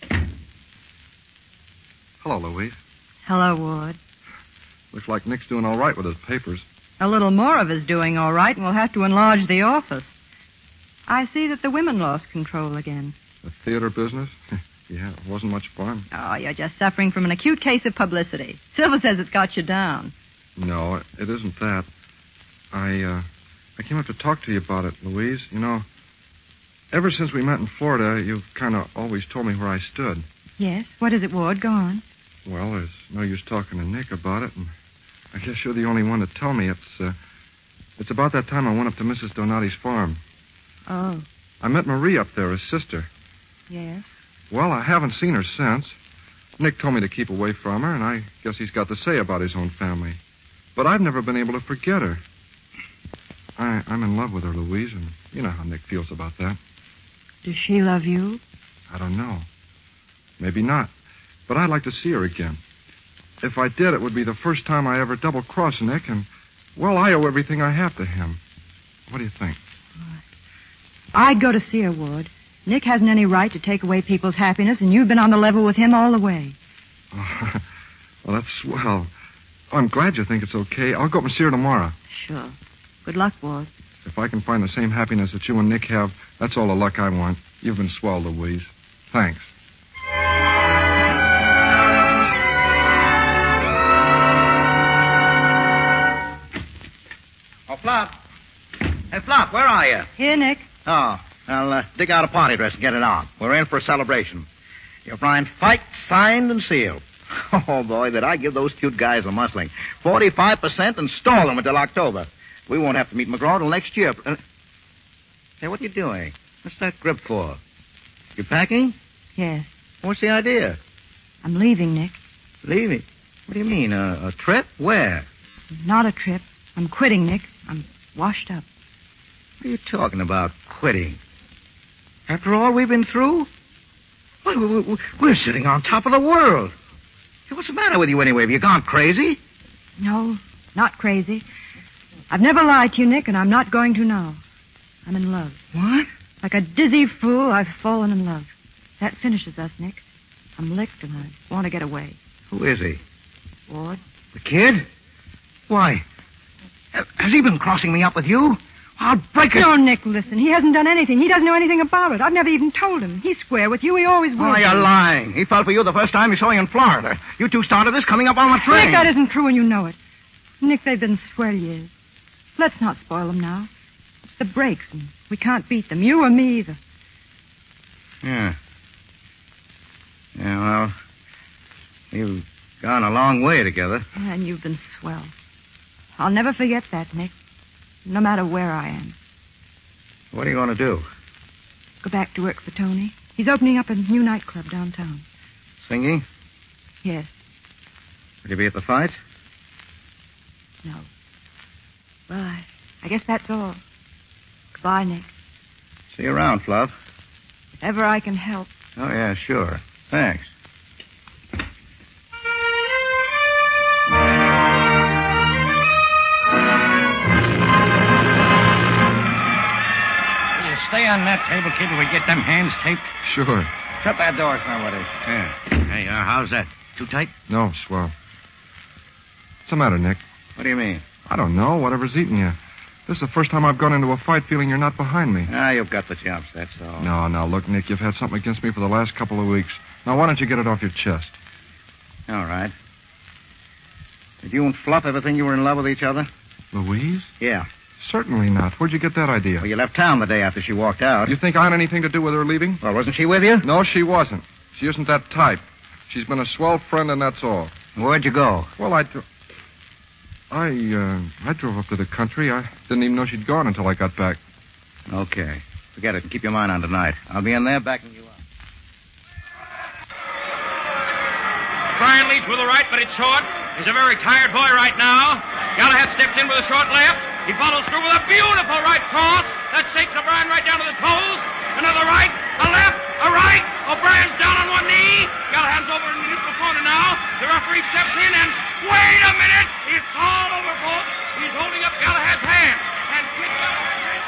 S9: Hello, Louise.
S8: Hello, Ward.
S9: Looks like Nick's doing all right with his papers.
S8: A little more of his doing all right, and we'll have to enlarge the office. I see that the women lost control again.
S9: The theater business? Yeah, it wasn't much fun.
S8: Oh, you're just suffering from an acute case of publicity. Silver says it's got you down.
S9: No, it isn't that. I came up to talk to you about it, Louise. You know, ever since we met in Florida, you've kind of always told me where I stood.
S8: Yes? What is it, Ward? Go on.
S9: Well, there's no use talking to Nick about it, and I guess you're the only one to tell me. It's about that time I went up to Mrs. Donati's farm.
S8: Oh.
S9: I met Marie up there, his sister.
S8: Yes?
S9: Well, I haven't seen her since. Nick told me to keep away from her, and I guess he's got to say about his own family. But I've never been able to forget her. I'm in love with her, Louise, and you know how Nick feels about that.
S8: Does she love you?
S9: I don't know. Maybe not. But I'd like to see her again. If I did, it would be the first time I ever double-crossed Nick, and, well, I owe everything I have to him. What do you think?
S8: I'd go to see her, Ward. Nick hasn't any right to take away people's happiness, and you've been on the level with him all the way.
S9: Oh, well, that's swell. I'm glad you think it's okay. I'll go up and see her tomorrow.
S8: Sure. Good luck, Ward.
S9: If I can find the same happiness that you and Nick have, that's all the luck I want. You've been swell, Louise. Thanks.
S4: Oh, Flop. Hey, Flop, where are you?
S8: Here, Nick.
S4: Oh, I'll dig out a party dress and get it on. We're in for a celebration. You'll find fight signed and sealed. Oh, boy, did I give those cute guys a muscling. 45% and stall them until October. We won't have to meet McGraw till next year. Hey, what are you doing? What's that grip for? You packing?
S8: Yes.
S4: What's the idea?
S8: I'm leaving, Nick.
S4: Leaving? What do you mean, a trip? Where?
S8: Not a trip. I'm quitting, Nick. I'm washed up.
S4: What are you talking about, quitting? After all we've been through? We're sitting on top of the world. Hey, what's the matter with you anyway? Have you gone crazy?
S8: No, not crazy. I've never lied to you, Nick, and I'm not going to now. I'm in love.
S4: What?
S8: Like a dizzy fool, I've fallen in love. That finishes us, Nick. I'm licked, and I want to get away.
S4: Who is he?
S8: Ward.
S4: The kid? Why? Has he been crossing me up with you? I'll break it.
S8: No, Nick, listen. He hasn't done anything. He doesn't know anything about it. I've never even told him. He's square with you. He always will.
S4: Oh, you're lying. He fell for you the first time he saw you in Florida. You two started this coming up on the train.
S8: Nick, that isn't true, and you know it. Nick, they've been swell years. Let's not spoil them now. It's the breaks, and we can't beat them. You or me either.
S4: Yeah. Yeah, well, you've gone a long way together.
S8: And you've been swell. I'll never forget that, Nick. No matter where I am.
S4: What are you going to do?
S8: Go back to work for Tony. He's opening up a new nightclub downtown.
S4: Singing?
S8: Yes.
S4: Will you be at the fight?
S8: No. Well, I guess that's all. Goodbye, Nick.
S4: See you around, Fluff.
S6: If ever I can help.
S4: Oh, yeah, sure. Thanks.
S5: Will you stay on that table, kid, till we get them hands taped?
S9: Sure.
S4: Shut that door, somebody.
S5: Yeah. Hey, how's that? Too tight?
S9: No, swell. What's the matter, Nick?
S4: What do you mean?
S9: I don't know. Whatever's eating you. This is the first time I've gone into a fight feeling you're not behind me.
S4: You've got the jumps, that's all.
S9: No, now, look, Nick, you've had something against me for the last couple of weeks. Now, why don't you get it off your chest?
S4: All right. Did you and Fluff ever think you were in love with each other?
S9: Louise?
S4: Yeah.
S9: Certainly not. Where'd you get that idea?
S4: Well, you left town the day after she walked out.
S9: You think I had anything to do with her leaving?
S4: Well, wasn't she with you?
S9: No, she wasn't. She isn't that type. She's been a swell friend, and that's all.
S4: Where'd you go?
S9: Well, I drove up to the country. I didn't even know she'd gone until I got back.
S4: Okay. Forget it and keep your mind on tonight. I'll be in there backing you up.
S2: Brian leads with the right, but it's short. He's a very tired boy right now. Galahad steps in with a short left. He follows through with a beautiful right cross. That shakes O'Brien right down to the toes. Another right, a left, a right. O'Brien's down on one knee. Galahad's over in the neutral corner now. The referee steps in and, wait a minute! It's all over, folks. He's holding up Galahad's hand. And Kid Galahad...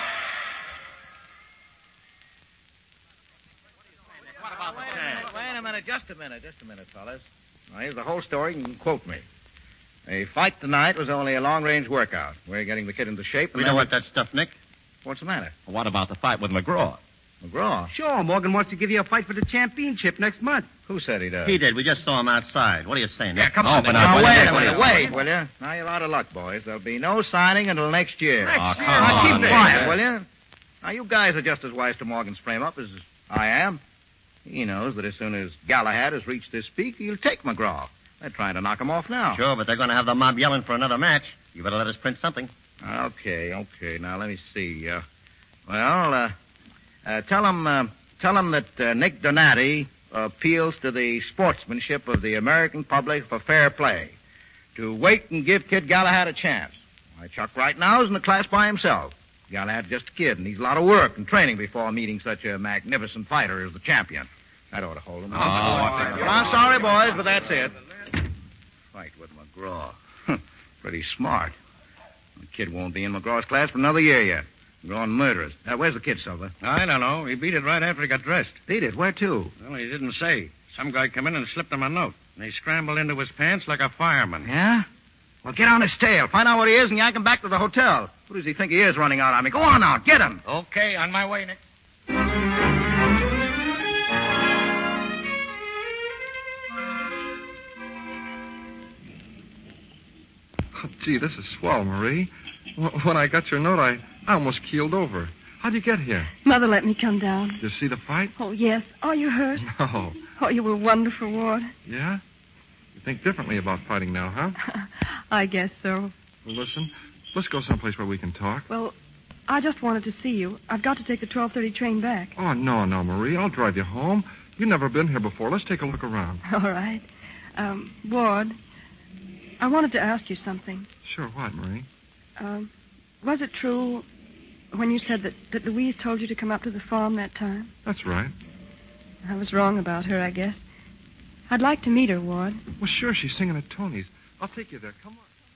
S5: What about the chance?
S4: Wait a minute, just a minute, fellas. Now, here's the whole story. You can quote me. A fight tonight was only a long-range workout. We're getting the kid into shape.
S5: We don't want that stuff, Nick.
S4: What's the matter?
S5: What about the fight with McGraw?
S4: McGraw?
S15: Sure, Morgan wants to give you a fight for the championship next month.
S4: Who said he does?
S5: He did. We just saw him outside. What are you saying, Nick?
S15: Yeah, come on.
S5: Open
S15: Now,
S5: up.
S15: wait a
S4: minute, wait, will you? Now, you're out of luck, boys. There'll be no signing until next year.
S5: Come
S4: Keep
S5: on,
S4: quiet, will you? Now, you guys are just as wise to Morgan's frame-up as I am. He knows that as soon as Galahad has reached his peak, he'll take McGraw. They're trying to knock him off now.
S5: Sure, but they're going to have the mob yelling for another match. You better let us print something.
S4: Okay. Now, let me see. Tell him that Nick Donati appeals to the sportsmanship of the American public for fair play. To wait and give Kid Galahad a chance. Why, Chuck right now is in the class by himself. Galahad's just a kid, and needs a lot of work and training before meeting such a magnificent fighter as the champion. That ought to hold him. I'm sorry, boys, but that's it. Fight with McGraw. Pretty smart. The kid won't be in McGraw's class for another year yet. McGraw and murderers. Where's the kid, Silver?
S5: I don't know. He beat it right after he got dressed.
S4: Beat it? Where to?
S5: Well, he didn't say. Some guy come in and slipped him a note. And he scrambled into his pants like a fireman.
S4: Yeah? Well, get on his tail. Find out what he is and yank him back to the hotel. Who does he think he is running out on me? Go on now. Get him.
S5: Okay, on my way, Nick.
S9: Oh, gee, this is swell, Marie. When I got your note, I almost keeled over. How'd you get here?
S12: Mother let me come down.
S9: Did you see the fight?
S12: Oh, yes. Are you hurt?
S9: No.
S12: Oh, you were wonderful, Ward.
S9: Yeah? You think differently about fighting now, huh?
S12: I guess so.
S9: Well, listen, let's go someplace where we can talk.
S12: Well, I just wanted to see you. I've got to take the 12:30 train back.
S9: Oh, no, Marie. I'll drive you home. You've never been here before. Let's take a look around.
S12: All right. Ward, I wanted to ask you something.
S9: Sure, what, Marie?
S12: Was it true when you said that Louise told you to come up to the farm that time?
S9: That's right.
S12: I was wrong about her, I guess. I'd like to meet her, Ward.
S9: Well, sure, she's singing at Tony's. I'll take you there. Come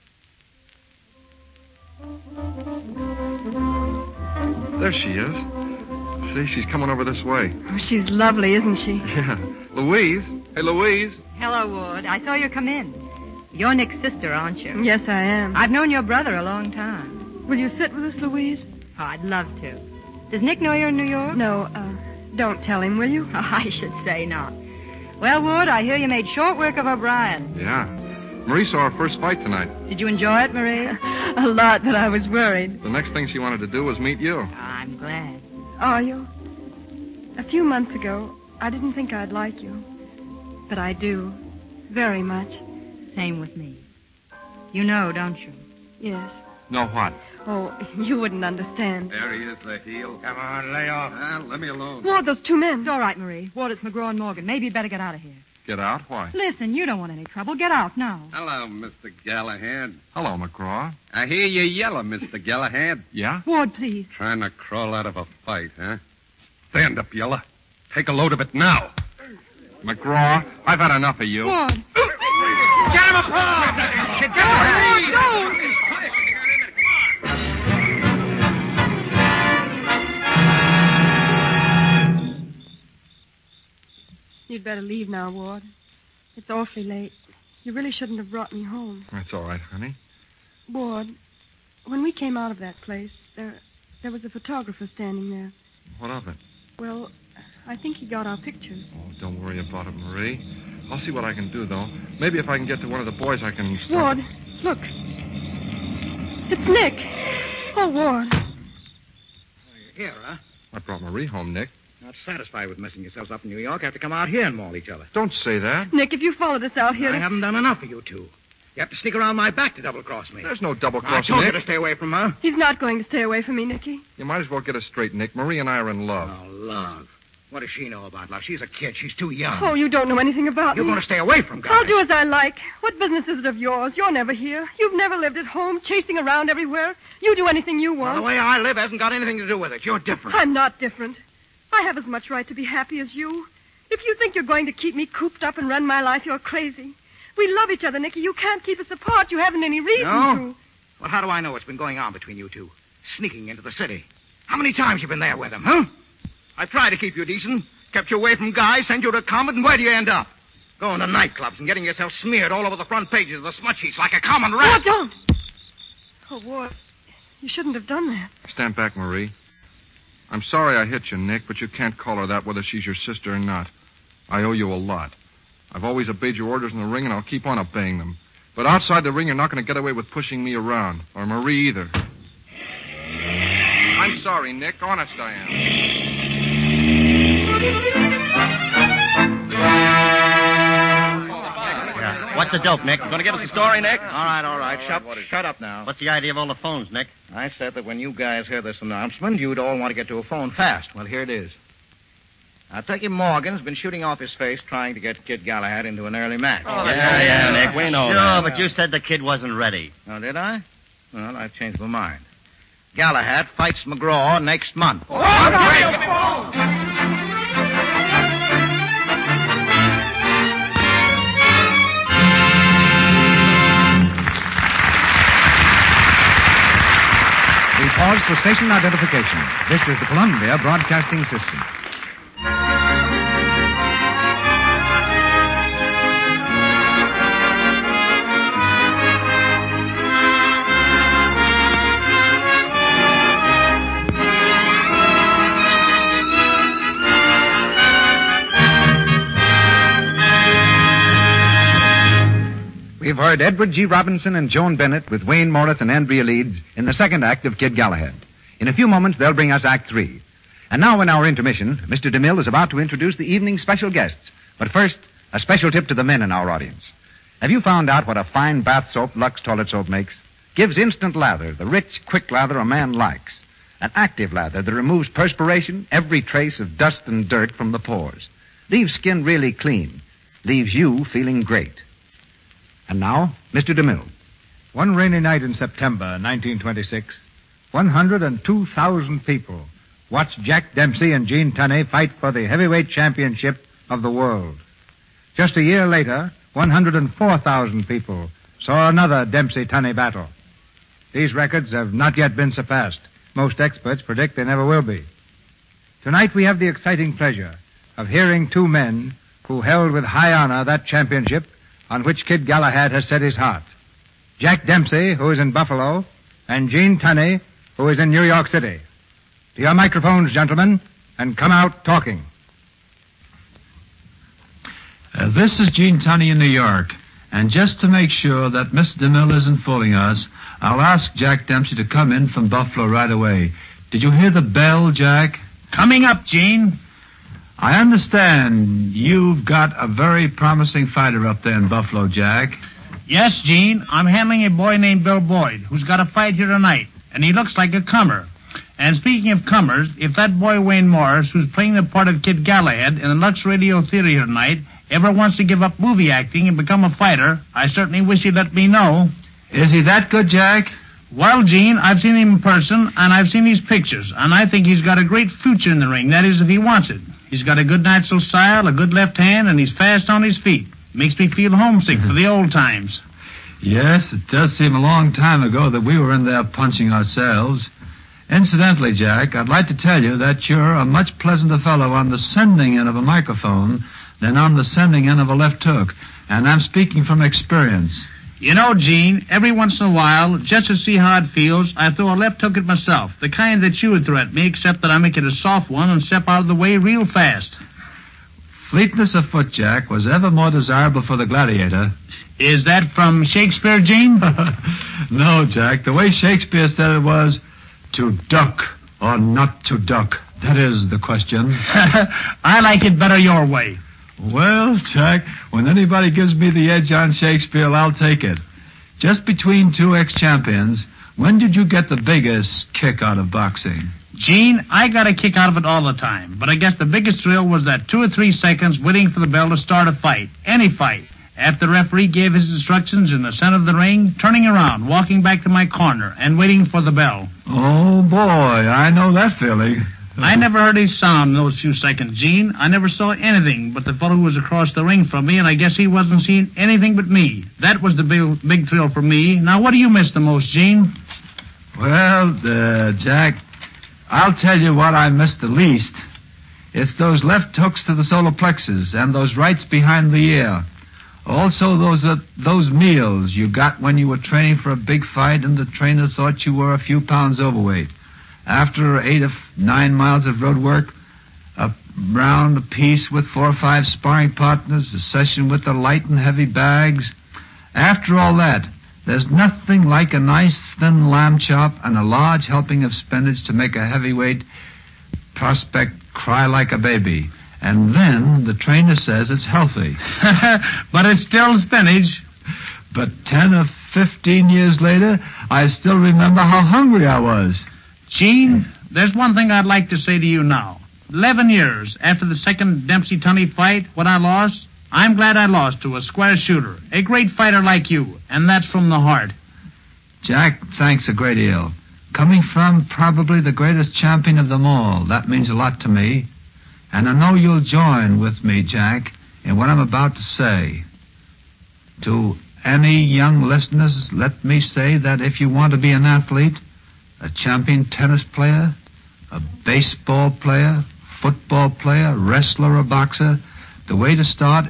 S9: on. There she is. See, she's coming over this way.
S12: Oh, she's lovely, isn't she?
S9: Yeah. Louise. Hey, Louise.
S8: Hello, Ward. I saw you come in. You're Nick's sister, aren't you?
S12: Yes, I am.
S8: I've known your brother a long time.
S12: Will you sit with us, Louise?
S8: Oh, I'd love to. Does Nick know you're in New York?
S12: No, don't tell him, will you?
S8: Oh, I should say not. Well, Ward, I hear you made short work of O'Brien.
S9: Yeah. Marie saw her first fight tonight.
S8: Did you enjoy it, Marie?
S12: A lot, but I was worried.
S9: The next thing she wanted to do was meet you.
S8: Oh, I'm glad.
S12: Are you? A few months ago, I didn't think I'd like you. But I do. Very much.
S8: Same with me. You know, don't you?
S12: Yes.
S9: Know what?
S12: Oh, you wouldn't understand.
S7: There he is, the heel.
S5: Come on, lay off.
S7: Let me alone.
S12: Ward, those two men.
S8: It's all right, Marie. Ward, it's McGraw and Morgan. Maybe you'd better get out of here.
S9: Get out? Why?
S6: Listen, you don't want any trouble. Get out now.
S16: Hello, Mr. Galahad.
S9: Hello, McGraw.
S16: I hear you yellow, Mr. Galahad.
S9: Yeah?
S6: Ward, please.
S16: Trying to crawl out of a fight, huh? Stand up, Yella. Take a load of it now.
S9: McGraw, I've had enough of you.
S6: Ward.
S2: Get him apart! Get him apart!
S12: You'd better leave now, Ward. It's awfully late. You really shouldn't have brought me home.
S9: That's all right, honey.
S12: Ward, when we came out of that place, there was a photographer standing there.
S9: What of it?
S12: Well, I think he got our pictures.
S9: Oh, don't worry about it, Marie. I'll see what I can do, though. Maybe if I can get to one of the boys, I can start...
S12: Ward, look. It's Nick. Oh, Ward.
S5: Here, huh?
S9: I brought Marie home, Nick.
S5: Not satisfied with messing yourselves up in New York. Have to come out here and maul each other.
S9: Don't say that.
S12: Nick, if you followed us out here...
S5: I haven't done enough for you two. You have to sneak around my back to double-cross me.
S9: There's no double-crossing,
S5: I told
S9: Nick.
S5: you to stay away from her.
S12: He's not going to stay away from me, Nicky.
S9: You might as well get us straight, Nick. Marie and I are in love.
S5: Oh, love. What does she know about love? She's a kid. She's too young.
S12: Oh, you don't know anything about
S5: You're
S12: me.
S5: going to stay away from Guy.
S12: I'll do as I like. What business is it of yours? You're never here. You've never lived at home, chasing around everywhere. You do anything you want.
S5: Well, the way I live hasn't got anything to do with it. You're different.
S12: I'm not different. I have as much right to be happy as you. If you think you're going to keep me cooped up and run my life, you're crazy. We love each other, Nicky. You can't keep us apart. You haven't any reason to.
S5: Well, how do I know what's been going on between you two? Sneaking into the city. How many times you been there with him, huh? I've tried to keep you decent, kept you away from guys, sent you to Comet, and where do you end up? Going to nightclubs and getting yourself smeared all over the front pages of the smut sheets like a common rat.
S12: Oh, don't. Oh, Ward, you shouldn't have done that.
S9: Stand back, Marie. I'm sorry I hit you, Nick, but you can't call her that whether she's your sister or not. I owe you a lot. I've always obeyed your orders in the ring, and I'll keep on obeying them. But outside the ring, you're not going to get away with pushing me around. Or Marie either. I'm sorry, Nick. Honest I am.
S17: Yeah. What's the dope, Nick? Going to give us a story, Nick?
S5: All right. Shut up now.
S17: What's the idea of all the phones, Nick?
S5: I said that when you guys hear this announcement, you'd all want to get to a phone fast. Well, here it is. Now, Turkey Morgan's been shooting off his face trying to get Kid Galahad into an early match.
S17: Oh, yeah, Nick, we know that. No, but you said the kid wasn't ready.
S5: Oh, did I? Well, I've changed my mind. Galahad fights McGraw next month.
S14: We pause for station identification. This is the Columbia Broadcasting System. We've heard Edward G. Robinson and Joan Bennett with Wayne Morris and Andrea Leeds in the second act of Kid Galahad. In a few moments, they'll bring us Act 3. And now in our intermission, Mr. DeMille is about to introduce the evening's special guests. But first, a special tip to the men in our audience. Have you found out what a fine bath soap Lux Toilet Soap makes? Gives instant lather, the rich, quick lather a man likes. An active lather that removes perspiration, every trace of dust and dirt from the pores. Leaves skin really clean. Leaves you feeling great. And now, Mr. DeMille.
S3: One rainy night in September 1926, 102,000 people watched Jack Dempsey and Gene Tunney fight for the heavyweight championship of the world. Just a year later, 104,000 people saw another Dempsey-Tunney battle. These records have not yet been surpassed. Most experts predict they never will be. Tonight we have the exciting pleasure of hearing two men who held with high honor that championship on which Kid Galahad has set his heart. Jack Dempsey, who is in Buffalo, and Gene Tunney, who is in New York City. To your microphones, gentlemen, and come out talking.
S18: This is Gene Tunney in New York, and just to make sure that Mr. DeMille isn't fooling us, I'll ask Jack Dempsey to come in from Buffalo right away. Did you hear the bell, Jack?
S19: Coming up, Gene.
S18: I understand you've got a very promising fighter up there in Buffalo, Jack.
S19: Yes, Gene. I'm handling a boy named Bill Boyd, who's got a fight here tonight, and he looks like a comer. And speaking of comers, if that boy Wayne Morris, who's playing the part of Kid Galahad in the Lux Radio Theater here tonight, ever wants to give up movie acting and become a fighter, I certainly wish he'd let me know.
S18: Is he that good, Jack?
S19: Well, Gene, I've seen him in person, and I've seen his pictures, and I think he's got a great future in the ring. That is, if he wants it. He's got a good natural style, a good left hand, and he's fast on his feet. Makes me feel homesick for the old times.
S18: Yes, it does seem a long time ago that we were in there punching ourselves. Incidentally, Jack, I'd like to tell you that you're a much pleasanter fellow on the sending end of a microphone than on the sending end of a left hook. And I'm speaking from experience.
S19: You know, Gene, every once in a while, just to see how it feels, I throw a left hook at myself, the kind that you would throw at me, except that I make it a soft one and step out of the way real fast.
S18: Fleetness of foot, Jack, was ever more desirable for the gladiator.
S19: Is that from Shakespeare, Gene?
S18: No, Jack. The way Shakespeare said it was, to duck or not to duck. That is the question.
S19: I like it better your way.
S18: Well, Jack, when anybody gives me the edge on Shakespeare, I'll take it. Just between two ex-champions, when did you get the biggest kick out of boxing?
S19: Gene, I got a kick out of it all the time, but I guess the biggest thrill was that 2 or 3 seconds waiting for the bell to start a fight, any fight. After the referee gave his instructions in the center of the ring, turning around, walking back to my corner, and waiting for the bell.
S18: Oh, boy, I know that feeling.
S19: I never heard a sound in those few seconds, Gene. I never saw anything but the fellow who was across the ring from me, and I guess he wasn't seeing anything but me. That was the big thrill for me. Now, what do you miss the most, Gene?
S18: Well, Jack, I'll tell you what I miss the least. It's those left hooks to the solar plexus and those rights behind the ear. Also, those meals you got when you were training for a big fight and the trainer thought you were a few pounds overweight. After 8 or 9 miles of road work, a round apiece with 4 or 5 sparring partners, a session with the light and heavy bags. After all that, there's nothing like a nice thin lamb chop and a large helping of spinach to make a heavyweight prospect cry like a baby. And then the trainer says it's healthy.
S19: But it's still spinach.
S18: But 10 or 15 years later, I still remember how hungry I was.
S19: Gene, there's one thing I'd like to say to you now. 11 years after the second Dempsey-Tunney fight, when I lost, I'm glad I lost to a square shooter, a great fighter like you, and that's from the heart.
S18: Jack, thanks a great deal. Coming from probably the greatest champion of them all, that means a lot to me. And I know you'll join with me, Jack, in what I'm about to say. To any young listeners, let me say that if you want to be an athlete, a champion tennis player, a baseball player, football player, wrestler or boxer, the way to start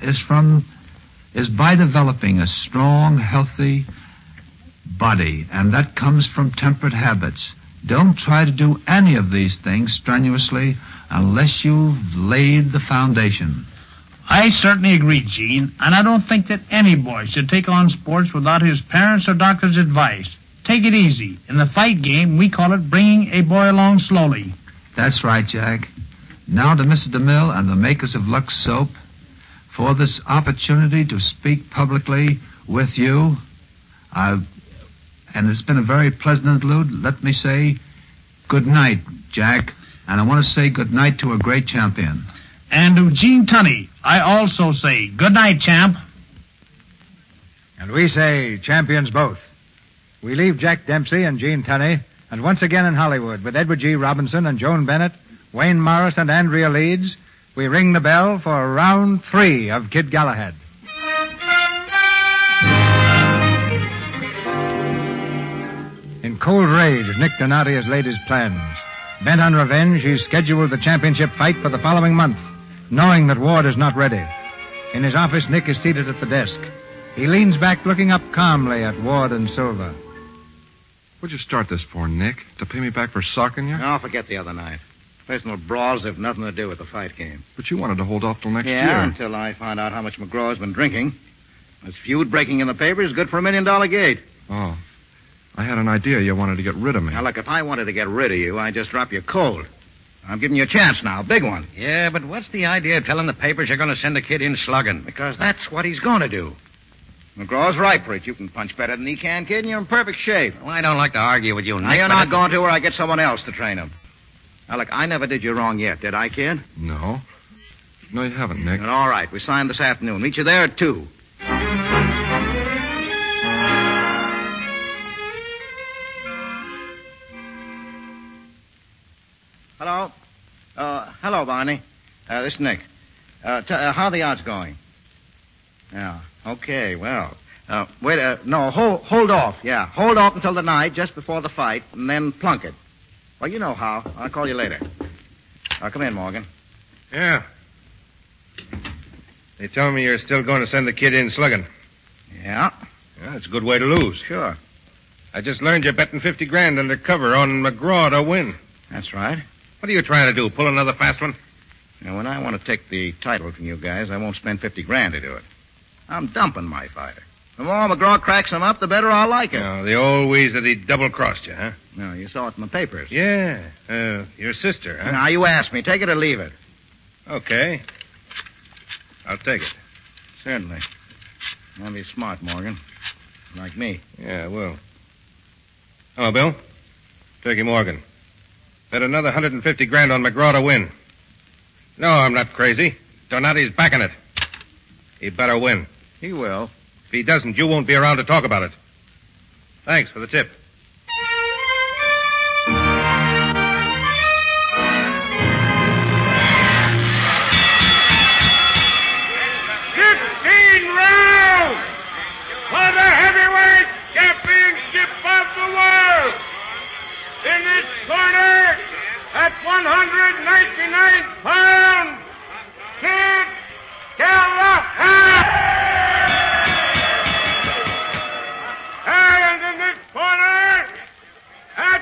S18: is by developing a strong, healthy body, and that comes from temperate habits. Don't try to do any of these things strenuously unless you've laid the foundation.
S19: I certainly agree, Gene, and I don't think that any boy should take on sports without his parents' or doctor's advice. Take it easy. In the fight game, we call it bringing a boy along slowly.
S18: That's right, Jack. Now to Mr. DeMille and the makers of Lux Soap, for this opportunity to speak publicly with you, and it's been a very pleasant interlude, let me say good night, Jack, and I want to say good night to a great champion.
S19: And to Gene Tunney, I also say good night, champ.
S3: And we say champions both. We leave Jack Dempsey and Gene Tunney, and once again in Hollywood, with Edward G. Robinson and Joan Bennett, Wayne Morris and Andrea Leeds, we ring the bell for round 3 of Kid Galahad. In cold rage, Nick Donati has laid his plans. Bent on revenge, he's scheduled the championship fight for the following month, knowing that Ward is not ready. In his office, Nick is seated at the desk. He leans back, looking up calmly at Ward and Silva.
S9: What'd you start this for, Nick? To pay me back for socking you?
S5: No, forget the other night. Personal brawls have nothing to do with the fight game.
S9: But you wanted to hold off till next year.
S5: Yeah, until I find out how much McGraw's been drinking. This feud breaking in the papers is good for $1 million gate.
S9: Oh. I had an idea you wanted to get rid of me.
S5: Now, look, if I wanted to get rid of you, I'd just drop you cold. I'm giving you a chance now, a big one.
S4: Yeah, but what's the idea of telling the papers you're going to send the kid in slugging?
S5: Because that's what he's going to do. McGraw's right for it. You can punch better than he can, kid, and you're in perfect shape.
S4: Well, I don't like to argue with you, Nick.
S5: Now, you're not going to, or I get someone else to train him. Now, look, I never did you wrong yet, did I, kid?
S9: No. No, you haven't, Nick.
S5: All right. We signed this afternoon. Meet you there at 2. Hello? Hello, Barney. This is Nick. How are the odds going? Yeah. Okay, well. No, hold off. Yeah, hold off until the night, just before the fight, and then plunk it. Well, you know how. I'll call you later. Come in, Morgan.
S7: Yeah. They told me you're still going to send the kid in slugging.
S5: Yeah.
S7: Yeah, that's a good way to lose.
S5: Sure.
S7: I just learned you're betting $50,000 undercover on McGraw to win.
S5: That's right.
S7: What are you trying to do, pull another fast one?
S5: Now, when I want to take the title from you guys, I won't spend $50,000 to do it. I'm dumping my fighter. The more McGraw cracks him up, the better I'll like it.
S7: Oh, they always that he double-crossed you, huh?
S5: No, you saw it in the papers.
S7: Yeah. Your sister, huh?
S5: Now, you asked me. Take it or leave it.
S7: Okay. I'll take it.
S5: Certainly. Now be smart, Morgan. Like me.
S7: Yeah, I will. Oh, Bill? Turkey Morgan. Bet another $150,000 on McGraw to win. No, I'm not crazy. Donati's backing it. He better win.
S5: He will.
S7: If he doesn't, you won't be around to talk about it. Thanks for the tip.
S2: For the heavyweight championship of the world. In this corner, at 199 pounds, Kid Galahad. And in this corner, at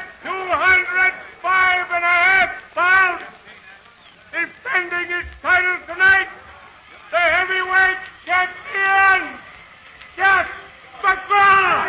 S2: 205.5 pounds, defending his title tonight, the heavyweight champion, Jack McGraw!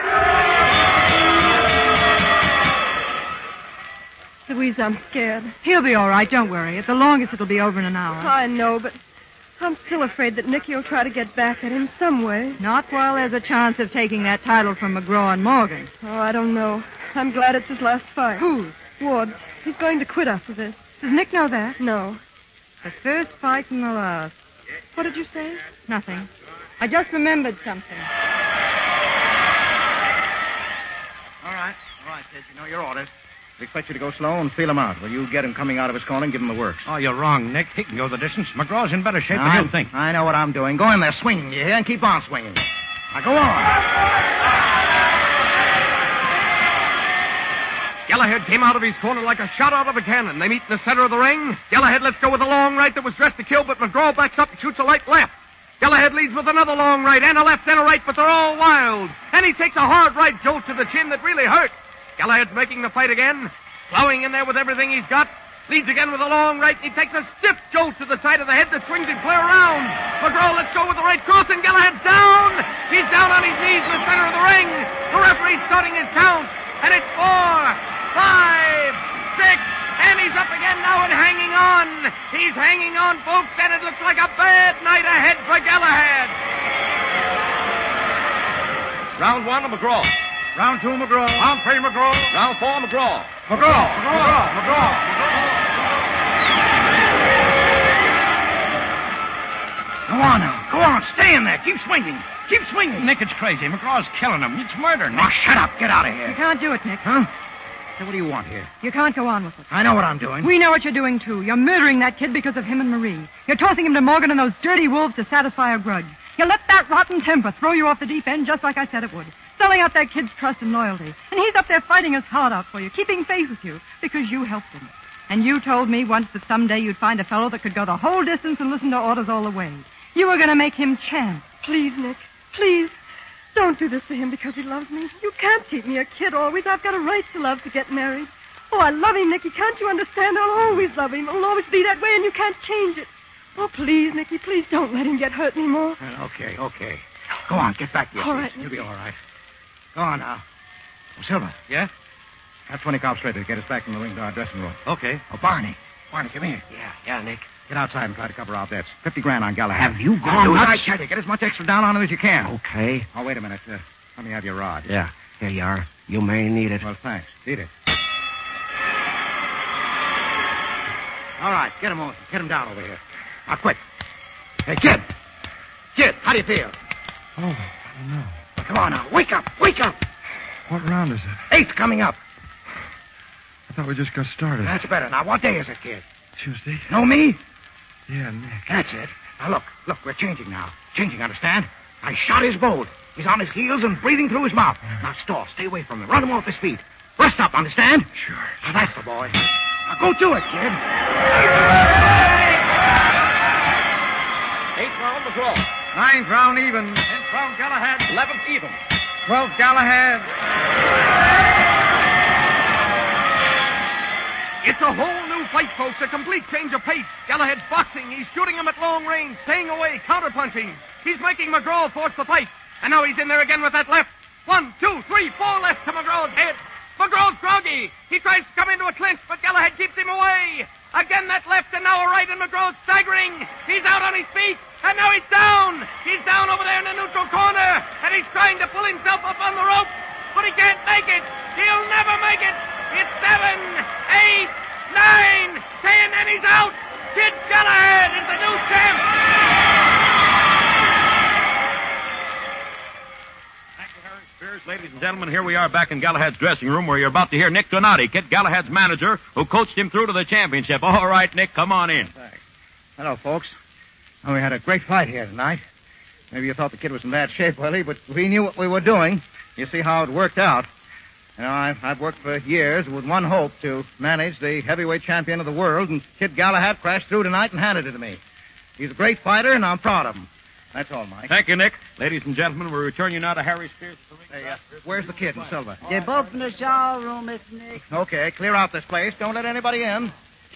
S12: Louise, I'm scared.
S6: He'll be all right, don't worry. At the longest, it'll be over in an hour.
S12: I know, but I'm still afraid that Nicky will try to get back at him some way.
S6: Not while there's a chance of taking that title from McGraw and Morgan.
S12: Oh, I don't know. I'm glad it's his last fight.
S6: Whose?
S12: Ward's. He's going to quit after this.
S6: Does Nick know that?
S12: No.
S6: The first fight and the last.
S12: What did you say?
S6: Nothing. I just remembered something.
S5: All right, kid. You know your orders. We expect you to go slow and feel him out. Will you get him coming out of his corner and give him the works?
S15: Oh, you're wrong, Nick. He can go the distance. McGraw's in better shape than you think.
S5: I know what I'm doing. Go in there swinging, you hear? And keep on swinging. Now, go on.
S10: Galahad came out of his corner like a shot out of a cannon. They meet in the center of the ring. Galahad lets go with a long right that was dressed to kill, but McGraw backs up and shoots a light left. Galahad leads with another long right and a left and a right, but they're all wild. And he takes a hard right jolt to the chin that really hurt. Galahad's making the fight again, plowing in there with everything he's got. Leads again with a long right, and he takes a stiff jolt to the side of the head that swings him clear around. McGraw lets go with the right cross, and Galahad's down. He's down on his knees in the center of the ring. The referee's starting his count, and it's 4, 5, 6, and he's up again now and hanging on. He's hanging on, folks, and it looks like a bad night ahead for Galahad.
S15: Round 1 of McGraw.
S10: Round 2, McGraw.
S15: Round 3, McGraw. Round 4, McGraw. McGraw.
S5: Go on now. Go on. Stay in there. Keep swinging. Keep swinging.
S15: Nick, it's crazy. McGraw's killing him. It's murder, Nick.
S5: Oh, shut up. Get out of here.
S6: You can't do it, Nick.
S5: Huh? So what do you want here?
S6: You can't go on with it.
S5: I know what I'm doing.
S6: We know what you're doing, too. You're murdering that kid because of him and Marie. You're tossing him to Morgan and those dirty wolves to satisfy a grudge. You let that rotten temper throw you off the deep end just like I said it would. Selling out that kid's trust and loyalty. And he's up there fighting his heart out for you, keeping faith with you, because you helped him. And you told me once that someday you'd find a fellow that could go the whole distance and listen to orders all the way. You were going to make him champ.
S12: Please, Nick. Please. Don't do this to him because he loves me. You can't keep me a kid always. I've got a right to love, to get married. Oh, I love him, Nicky. Can't you understand? I'll always love him. It'll always be that way, and you can't change it. Oh, please, Nicky, please don't let him get hurt anymore.
S5: Okay. Go on, get back to your
S12: All
S5: seats.
S12: right,
S5: You'll be all right. Go on now. Oh, Silver.
S15: Yeah?
S5: Have 20 cops ready to get us back from the ring to our dressing room.
S15: Okay.
S5: Oh, Barney, come here.
S15: Yeah, Nick.
S5: Get outside and try to cover our bets. $50,000 on Galahad.
S15: Have you gone nuts?
S5: I tell you, get as much extra down on him as you can.
S15: Okay.
S5: Oh, wait a minute. Let me have your rod.
S15: Yeah, here you are. You may need it.
S5: Well, thanks. Eat it. All right, get him on. Get him down over here. Now, quick. Hey, kid. Kid, how do you feel?
S3: Oh, I don't know.
S5: Come on now. Wake up. Wake up.
S3: What round is it?
S5: 8th coming up.
S3: I thought we just got started.
S5: That's better. Now, what day is it, kid?
S3: Tuesday?
S5: Know me?
S3: Yeah, Nick.
S5: That's it. Now, look, we're changing now. Changing, understand? I shot his bolt. He's on his heels and breathing through his mouth. Now, stall. Stay away from him. Run him off his feet. Rest up, understand?
S3: Sure.
S5: Now, that's the boy. Now, go to it, kid.
S15: 8th round, McGraw.
S10: 9th round, even.
S15: 10th round, Galahad. 11th, even.
S10: 12th, Galahad. It's a whole new fight, folks. A complete change of pace. Galahad's boxing. He's shooting him at long range, staying away, counterpunching. He's making McGraw force the fight. And now he's in there again with that left. 1, 2, 3, 4 left to McGraw's head. McGraw's groggy. He tries to come into a clinch, but Galahad keeps him away. Again that left and now a right, and McGraw's staggering. He's out on his feet, and now he's down. He's down over there in the neutral corner, and he's trying to pull himself up on the ropes, but he can't make it. He'll never make it. It's 7, 8, 9, 10, and he's out. Kid Galahad is the new champ.
S15: Ladies and gentlemen, here we are back in Galahad's dressing room where you're about to hear Nick Donati, Kid Galahad's manager, who coached him through to the championship. All right, Nick, come on in.
S5: Thanks. Hello, folks. Well, we had a great fight here tonight. Maybe you thought the kid was in bad shape, Willie, but we knew what we were doing. You see how it worked out. You know, I've worked for years with one hope, to manage the heavyweight champion of the world, and Kid Galahad crashed through tonight and handed it to me. He's a great fighter, and I'm proud of him. That's all, Mike.
S15: Thank you, Nick. Ladies and gentlemen, we return you now to Harry Spears.
S5: Hey, where's the kid and Silver?
S20: They're both in the shower room, Mr. Nick.
S5: Okay, clear out this place. Don't let anybody in.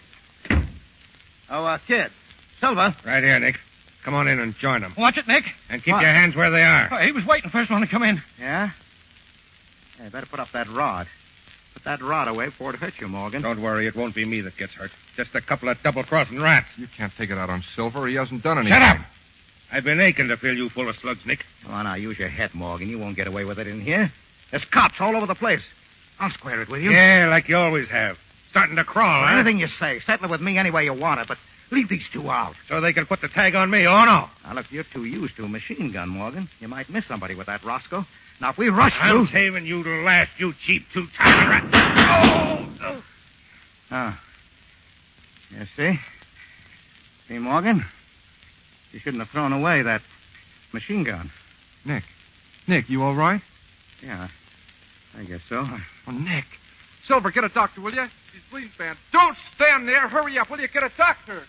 S5: Oh, kid. Silver.
S7: Right here, Nick. Come on in and join them.
S10: Watch it, Nick.
S7: And keep your hands where they are.
S10: Oh, he was waiting for us when to come in.
S5: Yeah? Hey, better put up that rod. Put that rod away before it hits you, Morgan.
S7: Don't worry, it won't be me that gets hurt. Just a couple of double-crossing rats.
S9: You can't take it out on Silver. He hasn't done anything.
S7: Shut up! I've been aching to fill you full of slugs, Nick.
S5: Come on now, use your head, Morgan. You won't get away with it in here. There's cops all over the place. I'll square it with you.
S7: Yeah, like you always have. Starting to crawl, huh?
S5: Anything you say. Settle it with me any way you want it, but leave these two out.
S7: So they can put the tag on me, oh no.
S5: Now, look, you're too used to a machine gun, Morgan. You might miss somebody with that Roscoe. Now, if we rush
S7: I'm
S5: you...
S7: saving you to last, you cheap two-tiny rat. Oh!
S5: Ah. You see? See, Morgan? You shouldn't have thrown away that machine gun.
S9: Nick, you all right?
S5: Yeah, I guess so.
S9: Oh, Nick. Silver, get a doctor, will you? He's bleeding bad. Don't stand there. Hurry up, will you? Get a doctor.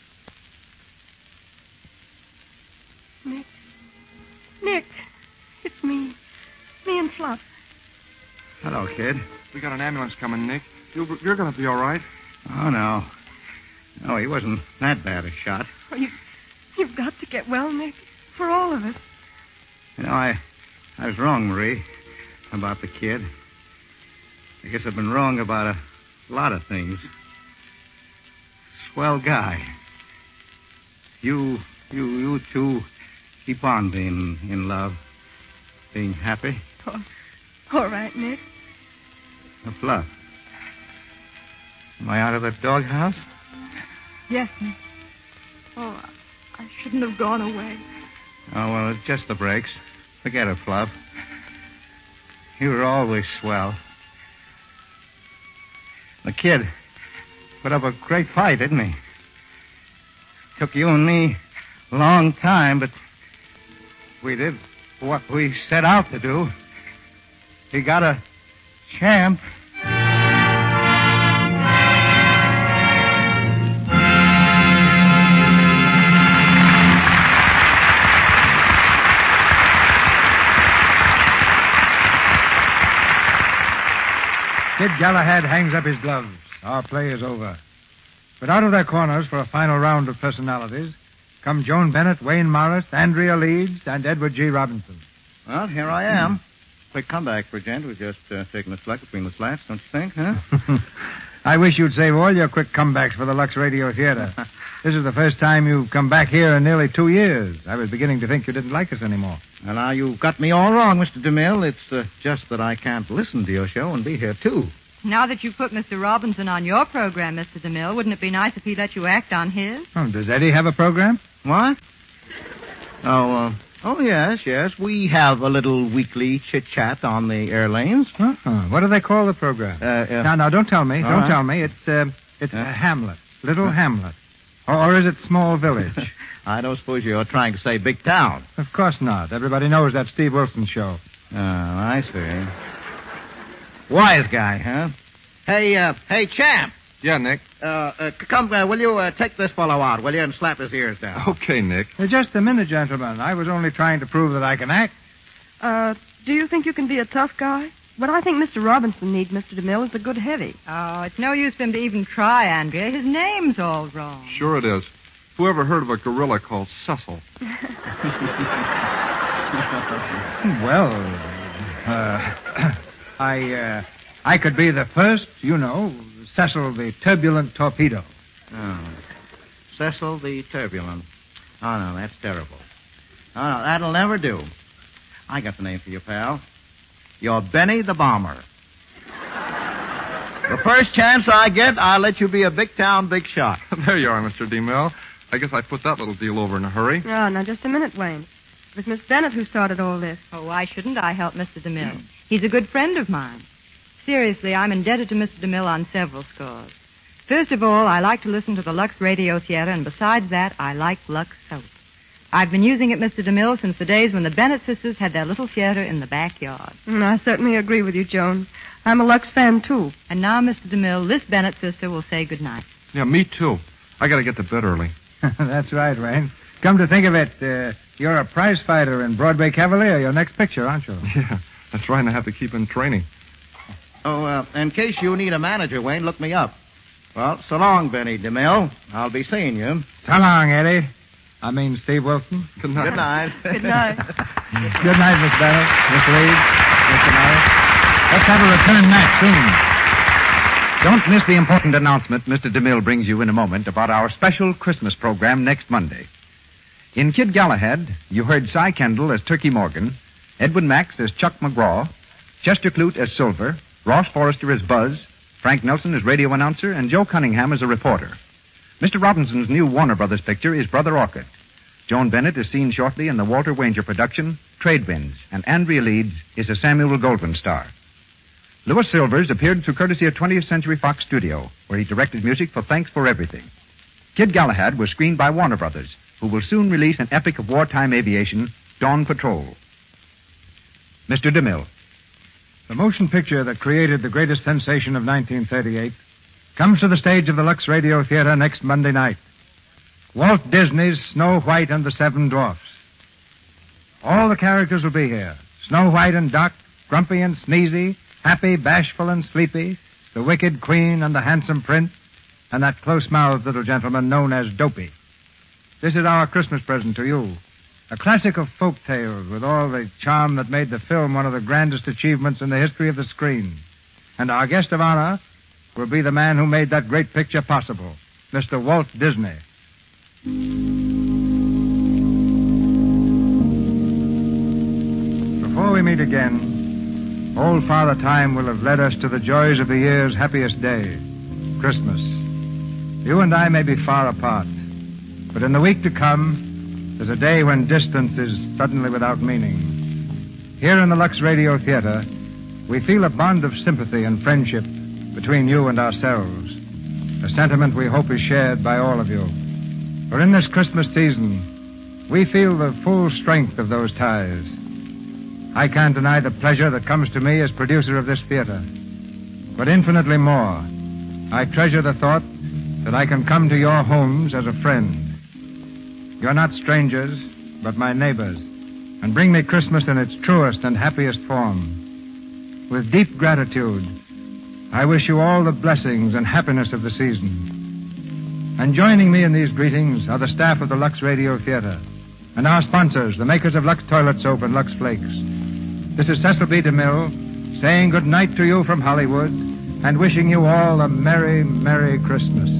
S12: Nick, it's me. Me and Fluff.
S5: Hello, kid.
S9: We got an ambulance coming, Nick. You're going to be all right.
S5: Oh, no. No, he wasn't that bad a shot.
S12: Oh, you've got to get well, Nick. For all of us.
S5: You know, I was wrong, Marie, about the kid. I guess I've been wrong about a lot of things. Swell guy. You two keep on being in love, being happy.
S12: Oh, all right, Nick.
S5: Fluff. Am I out of the doghouse?
S12: Yes, Nick. Oh, I shouldn't have gone away.
S5: Oh, well, it's just the breaks. Forget it, Fluff. You were always swell. The kid put up a great fight, didn't he? Took you and me a long time, but we did what we set out to do. He got a champ.
S3: Kid Galahad hangs up his gloves. Our play is over. But out of their corners for a final round of personalities come Joan Bennett, Wayne Morris, Andrea Leeds, and Edward G. Robinson.
S5: Well, here I am. Quick comeback for a gent who's just taking a slack between the slats, don't you think, huh?
S3: I wish you'd save all your quick comebacks for the Lux Radio Theater. This is the first time you've come back here in nearly 2 years. I was beginning to think you didn't like us anymore.
S5: Well, now, you've got me all wrong, Mr. DeMille. It's just that I can't listen to your show and be here, too.
S8: Now that you put Mr. Robinson on your program, Mr. DeMille, wouldn't it be nice if he let you act on his?
S3: Oh, does Eddie have a program?
S5: What?
S4: Oh, yes. We have a little weekly chit-chat on the air lanes.
S3: What do they call the program? Now, don't tell me. Don't tell me. It's Hamlet. Little Hamlet. Or is it Small Village?
S4: I don't suppose you're trying to say Big Town.
S3: Of course not. Everybody knows that Steve Wilson show.
S4: Oh, I see. Wise guy, huh? Hey, champ.
S9: Yeah, Nick.
S4: Come, will you take this fellow out, will you, and slap his ears down?
S9: Okay, Nick.
S3: Just a minute, gentlemen. I was only trying to prove that I can act.
S12: Do you think you can be a tough guy? What I think Mr. Robinson needs, Mr. DeMille, is the good heavy.
S8: Oh, it's no use for him to even try, Andrea. His name's all wrong.
S9: Sure it is. Who ever heard of a gorilla called Cecil?
S3: Well, I could be the first, Cecil the Turbulent Torpedo.
S4: Oh, Cecil the Turbulent. Oh, no, that's terrible. Oh, no, that'll never do. I got the name for you, pal. You're Benny the Bomber. The first chance I get, I'll let you be a big town, big shot.
S9: There you are, Mr. DeMille. I guess I put that little deal over in a hurry.
S12: Oh, now, just a minute, Wayne. It was Miss Bennett who started all this.
S8: Oh, why shouldn't I help Mr. DeMille? He's a good friend of mine. Seriously, I'm indebted to Mr. DeMille on several scores. First of all, I like to listen to the Lux Radio Theater, and besides that, I like Lux soap. I've been using it, Mr. DeMille, since the days when the Bennett sisters had their little theater in the backyard.
S12: I certainly agree with you, Joan. I'm a Lux fan, too.
S8: And now, Mr. DeMille, this Bennett sister will say goodnight.
S9: Yeah, me too. I gotta get to bed early.
S3: That's right, Wayne. Come to think of it, you're a prize fighter in Broadway Cavalier, your next picture, aren't you?
S9: Yeah, that's right, and I have to keep in training.
S4: Oh, in case you need a manager, Wayne, look me up. Well, so long, Benny DeMille. I'll be seeing you.
S3: So long, Eddie. I mean, Steve Wilson.
S9: Good night.
S4: Good night.
S12: Good night.
S3: Good night, Miss Bennett, Miss Lee, Mr. Myers. Let's have a return match soon.
S14: Don't miss the important announcement Mr. DeMille brings you in a moment about our special Christmas program next Monday. In Kid Galahad, you heard Cy Kendall as Turkey Morgan, Edwin Max as Chuck McGraw, Chester Clute as Silver, Ross Forrester as Buzz, Frank Nelson as radio announcer, and Joe Cunningham as a reporter. Mr. Robinson's new Warner Brothers picture is Brother Orchid. Joan Bennett is seen shortly in the Walter Wanger production, Trade Winds, and Andrea Leeds is a Samuel Goldwyn star. Louis Silvers appeared through courtesy of 20th Century Fox Studio, where he directed music for Thanks for Everything. Kid Galahad was screened by Warner Brothers, who will soon release an epic of wartime aviation, Dawn Patrol. Mr. DeMille.
S3: The motion picture that created the greatest sensation of 1938 comes to the stage of the Lux Radio Theater next Monday night. Walt Disney's Snow White and the Seven Dwarfs. All the characters will be here. Snow White and Doc, grumpy and sneezy, happy, bashful and sleepy, the wicked queen and the handsome prince, and that close-mouthed little gentleman known as Dopey. This is our Christmas present to you. A classic of folk tales with all the charm that made the film one of the grandest achievements in the history of the screen. And our guest of honor will be the man who made that great picture possible, Mr. Walt Disney. Before we meet again, old Father Time will have led us to the joys of the year's happiest day, Christmas. You and I may be far apart, but in the week to come, there's a day when distance is suddenly without meaning. Here in the Lux Radio Theater, we feel a bond of sympathy and friendship between you and ourselves, a sentiment we hope is shared by all of you. For in this Christmas season, we feel the full strength of those ties. I can't deny the pleasure that comes to me as producer of this theater, but infinitely more, I treasure the thought that I can come to your homes as a friend. You're not strangers, but my neighbors, and bring me Christmas in its truest and happiest form. With deep gratitude, I wish you all the blessings and happiness of the season. And joining me in these greetings are the staff of the Lux Radio Theater and our sponsors, the makers of Lux Toilet Soap and Lux Flakes. This is Cecil B. DeMille saying good night to you from Hollywood and wishing you all a Merry, Merry Christmas.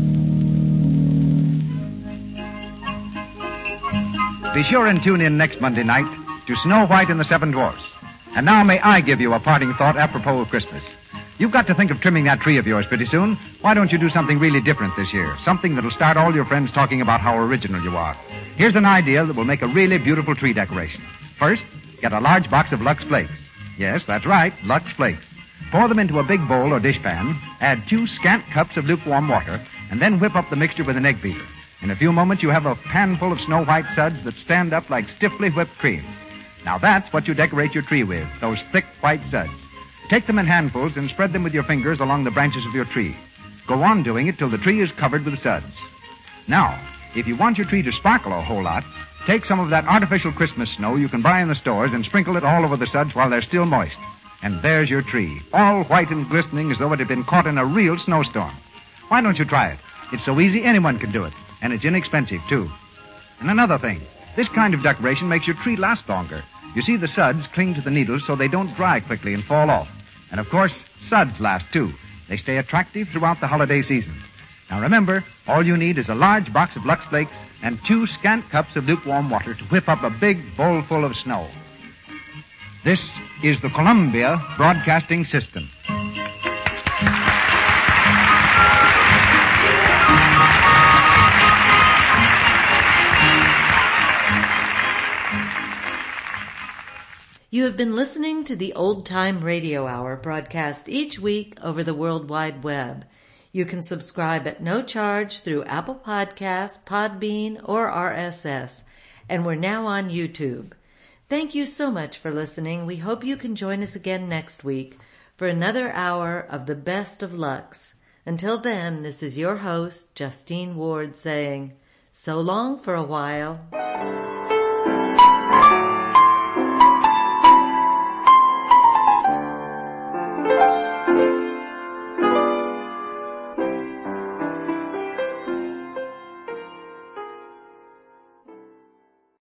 S14: Be sure and tune in next Monday night to Snow White and the Seven Dwarfs. And now may I give you a parting thought apropos of Christmas. You've got to think of trimming that tree of yours pretty soon. Why don't you do something really different this year? Something that'll start all your friends talking about how original you are. Here's an idea that will make a really beautiful tree decoration. First, get a large box of Lux Flakes. Yes, that's right, Lux Flakes. Pour them into a big bowl or dishpan, add 2 scant cups of lukewarm water, and then whip up the mixture with an egg beater. In a few moments, you have a pan full of snow white suds that stand up like stiffly whipped cream. Now that's what you decorate your tree with, those thick white suds. Take them in handfuls and spread them with your fingers along the branches of your tree. Go on doing it till the tree is covered with suds. Now, if you want your tree to sparkle a whole lot, take some of that artificial Christmas snow you can buy in the stores and sprinkle it all over the suds while they're still moist. And there's your tree, all white and glistening as though it had been caught in a real snowstorm. Why don't you try it? It's so easy anyone can do it, and it's inexpensive, too. And another thing, this kind of decoration makes your tree last longer. You see, the suds cling to the needles so they don't dry quickly and fall off. And, of course, suds last, too. They stay attractive throughout the holiday season. Now, remember, all you need is a large box of Lux Flakes and 2 scant cups of lukewarm water to whip up a big bowl full of snow. This is the Columbia Broadcasting System.
S1: You have been listening to the Old Time Radio Hour, broadcast each week over the World Wide Web. You can subscribe at no charge through Apple Podcasts, Podbean, or RSS. And we're now on YouTube. Thank you so much for listening. We hope you can join us again next week for another hour of the best of Lux. Until then, this is your host, Justine Ward, saying, so long for a while.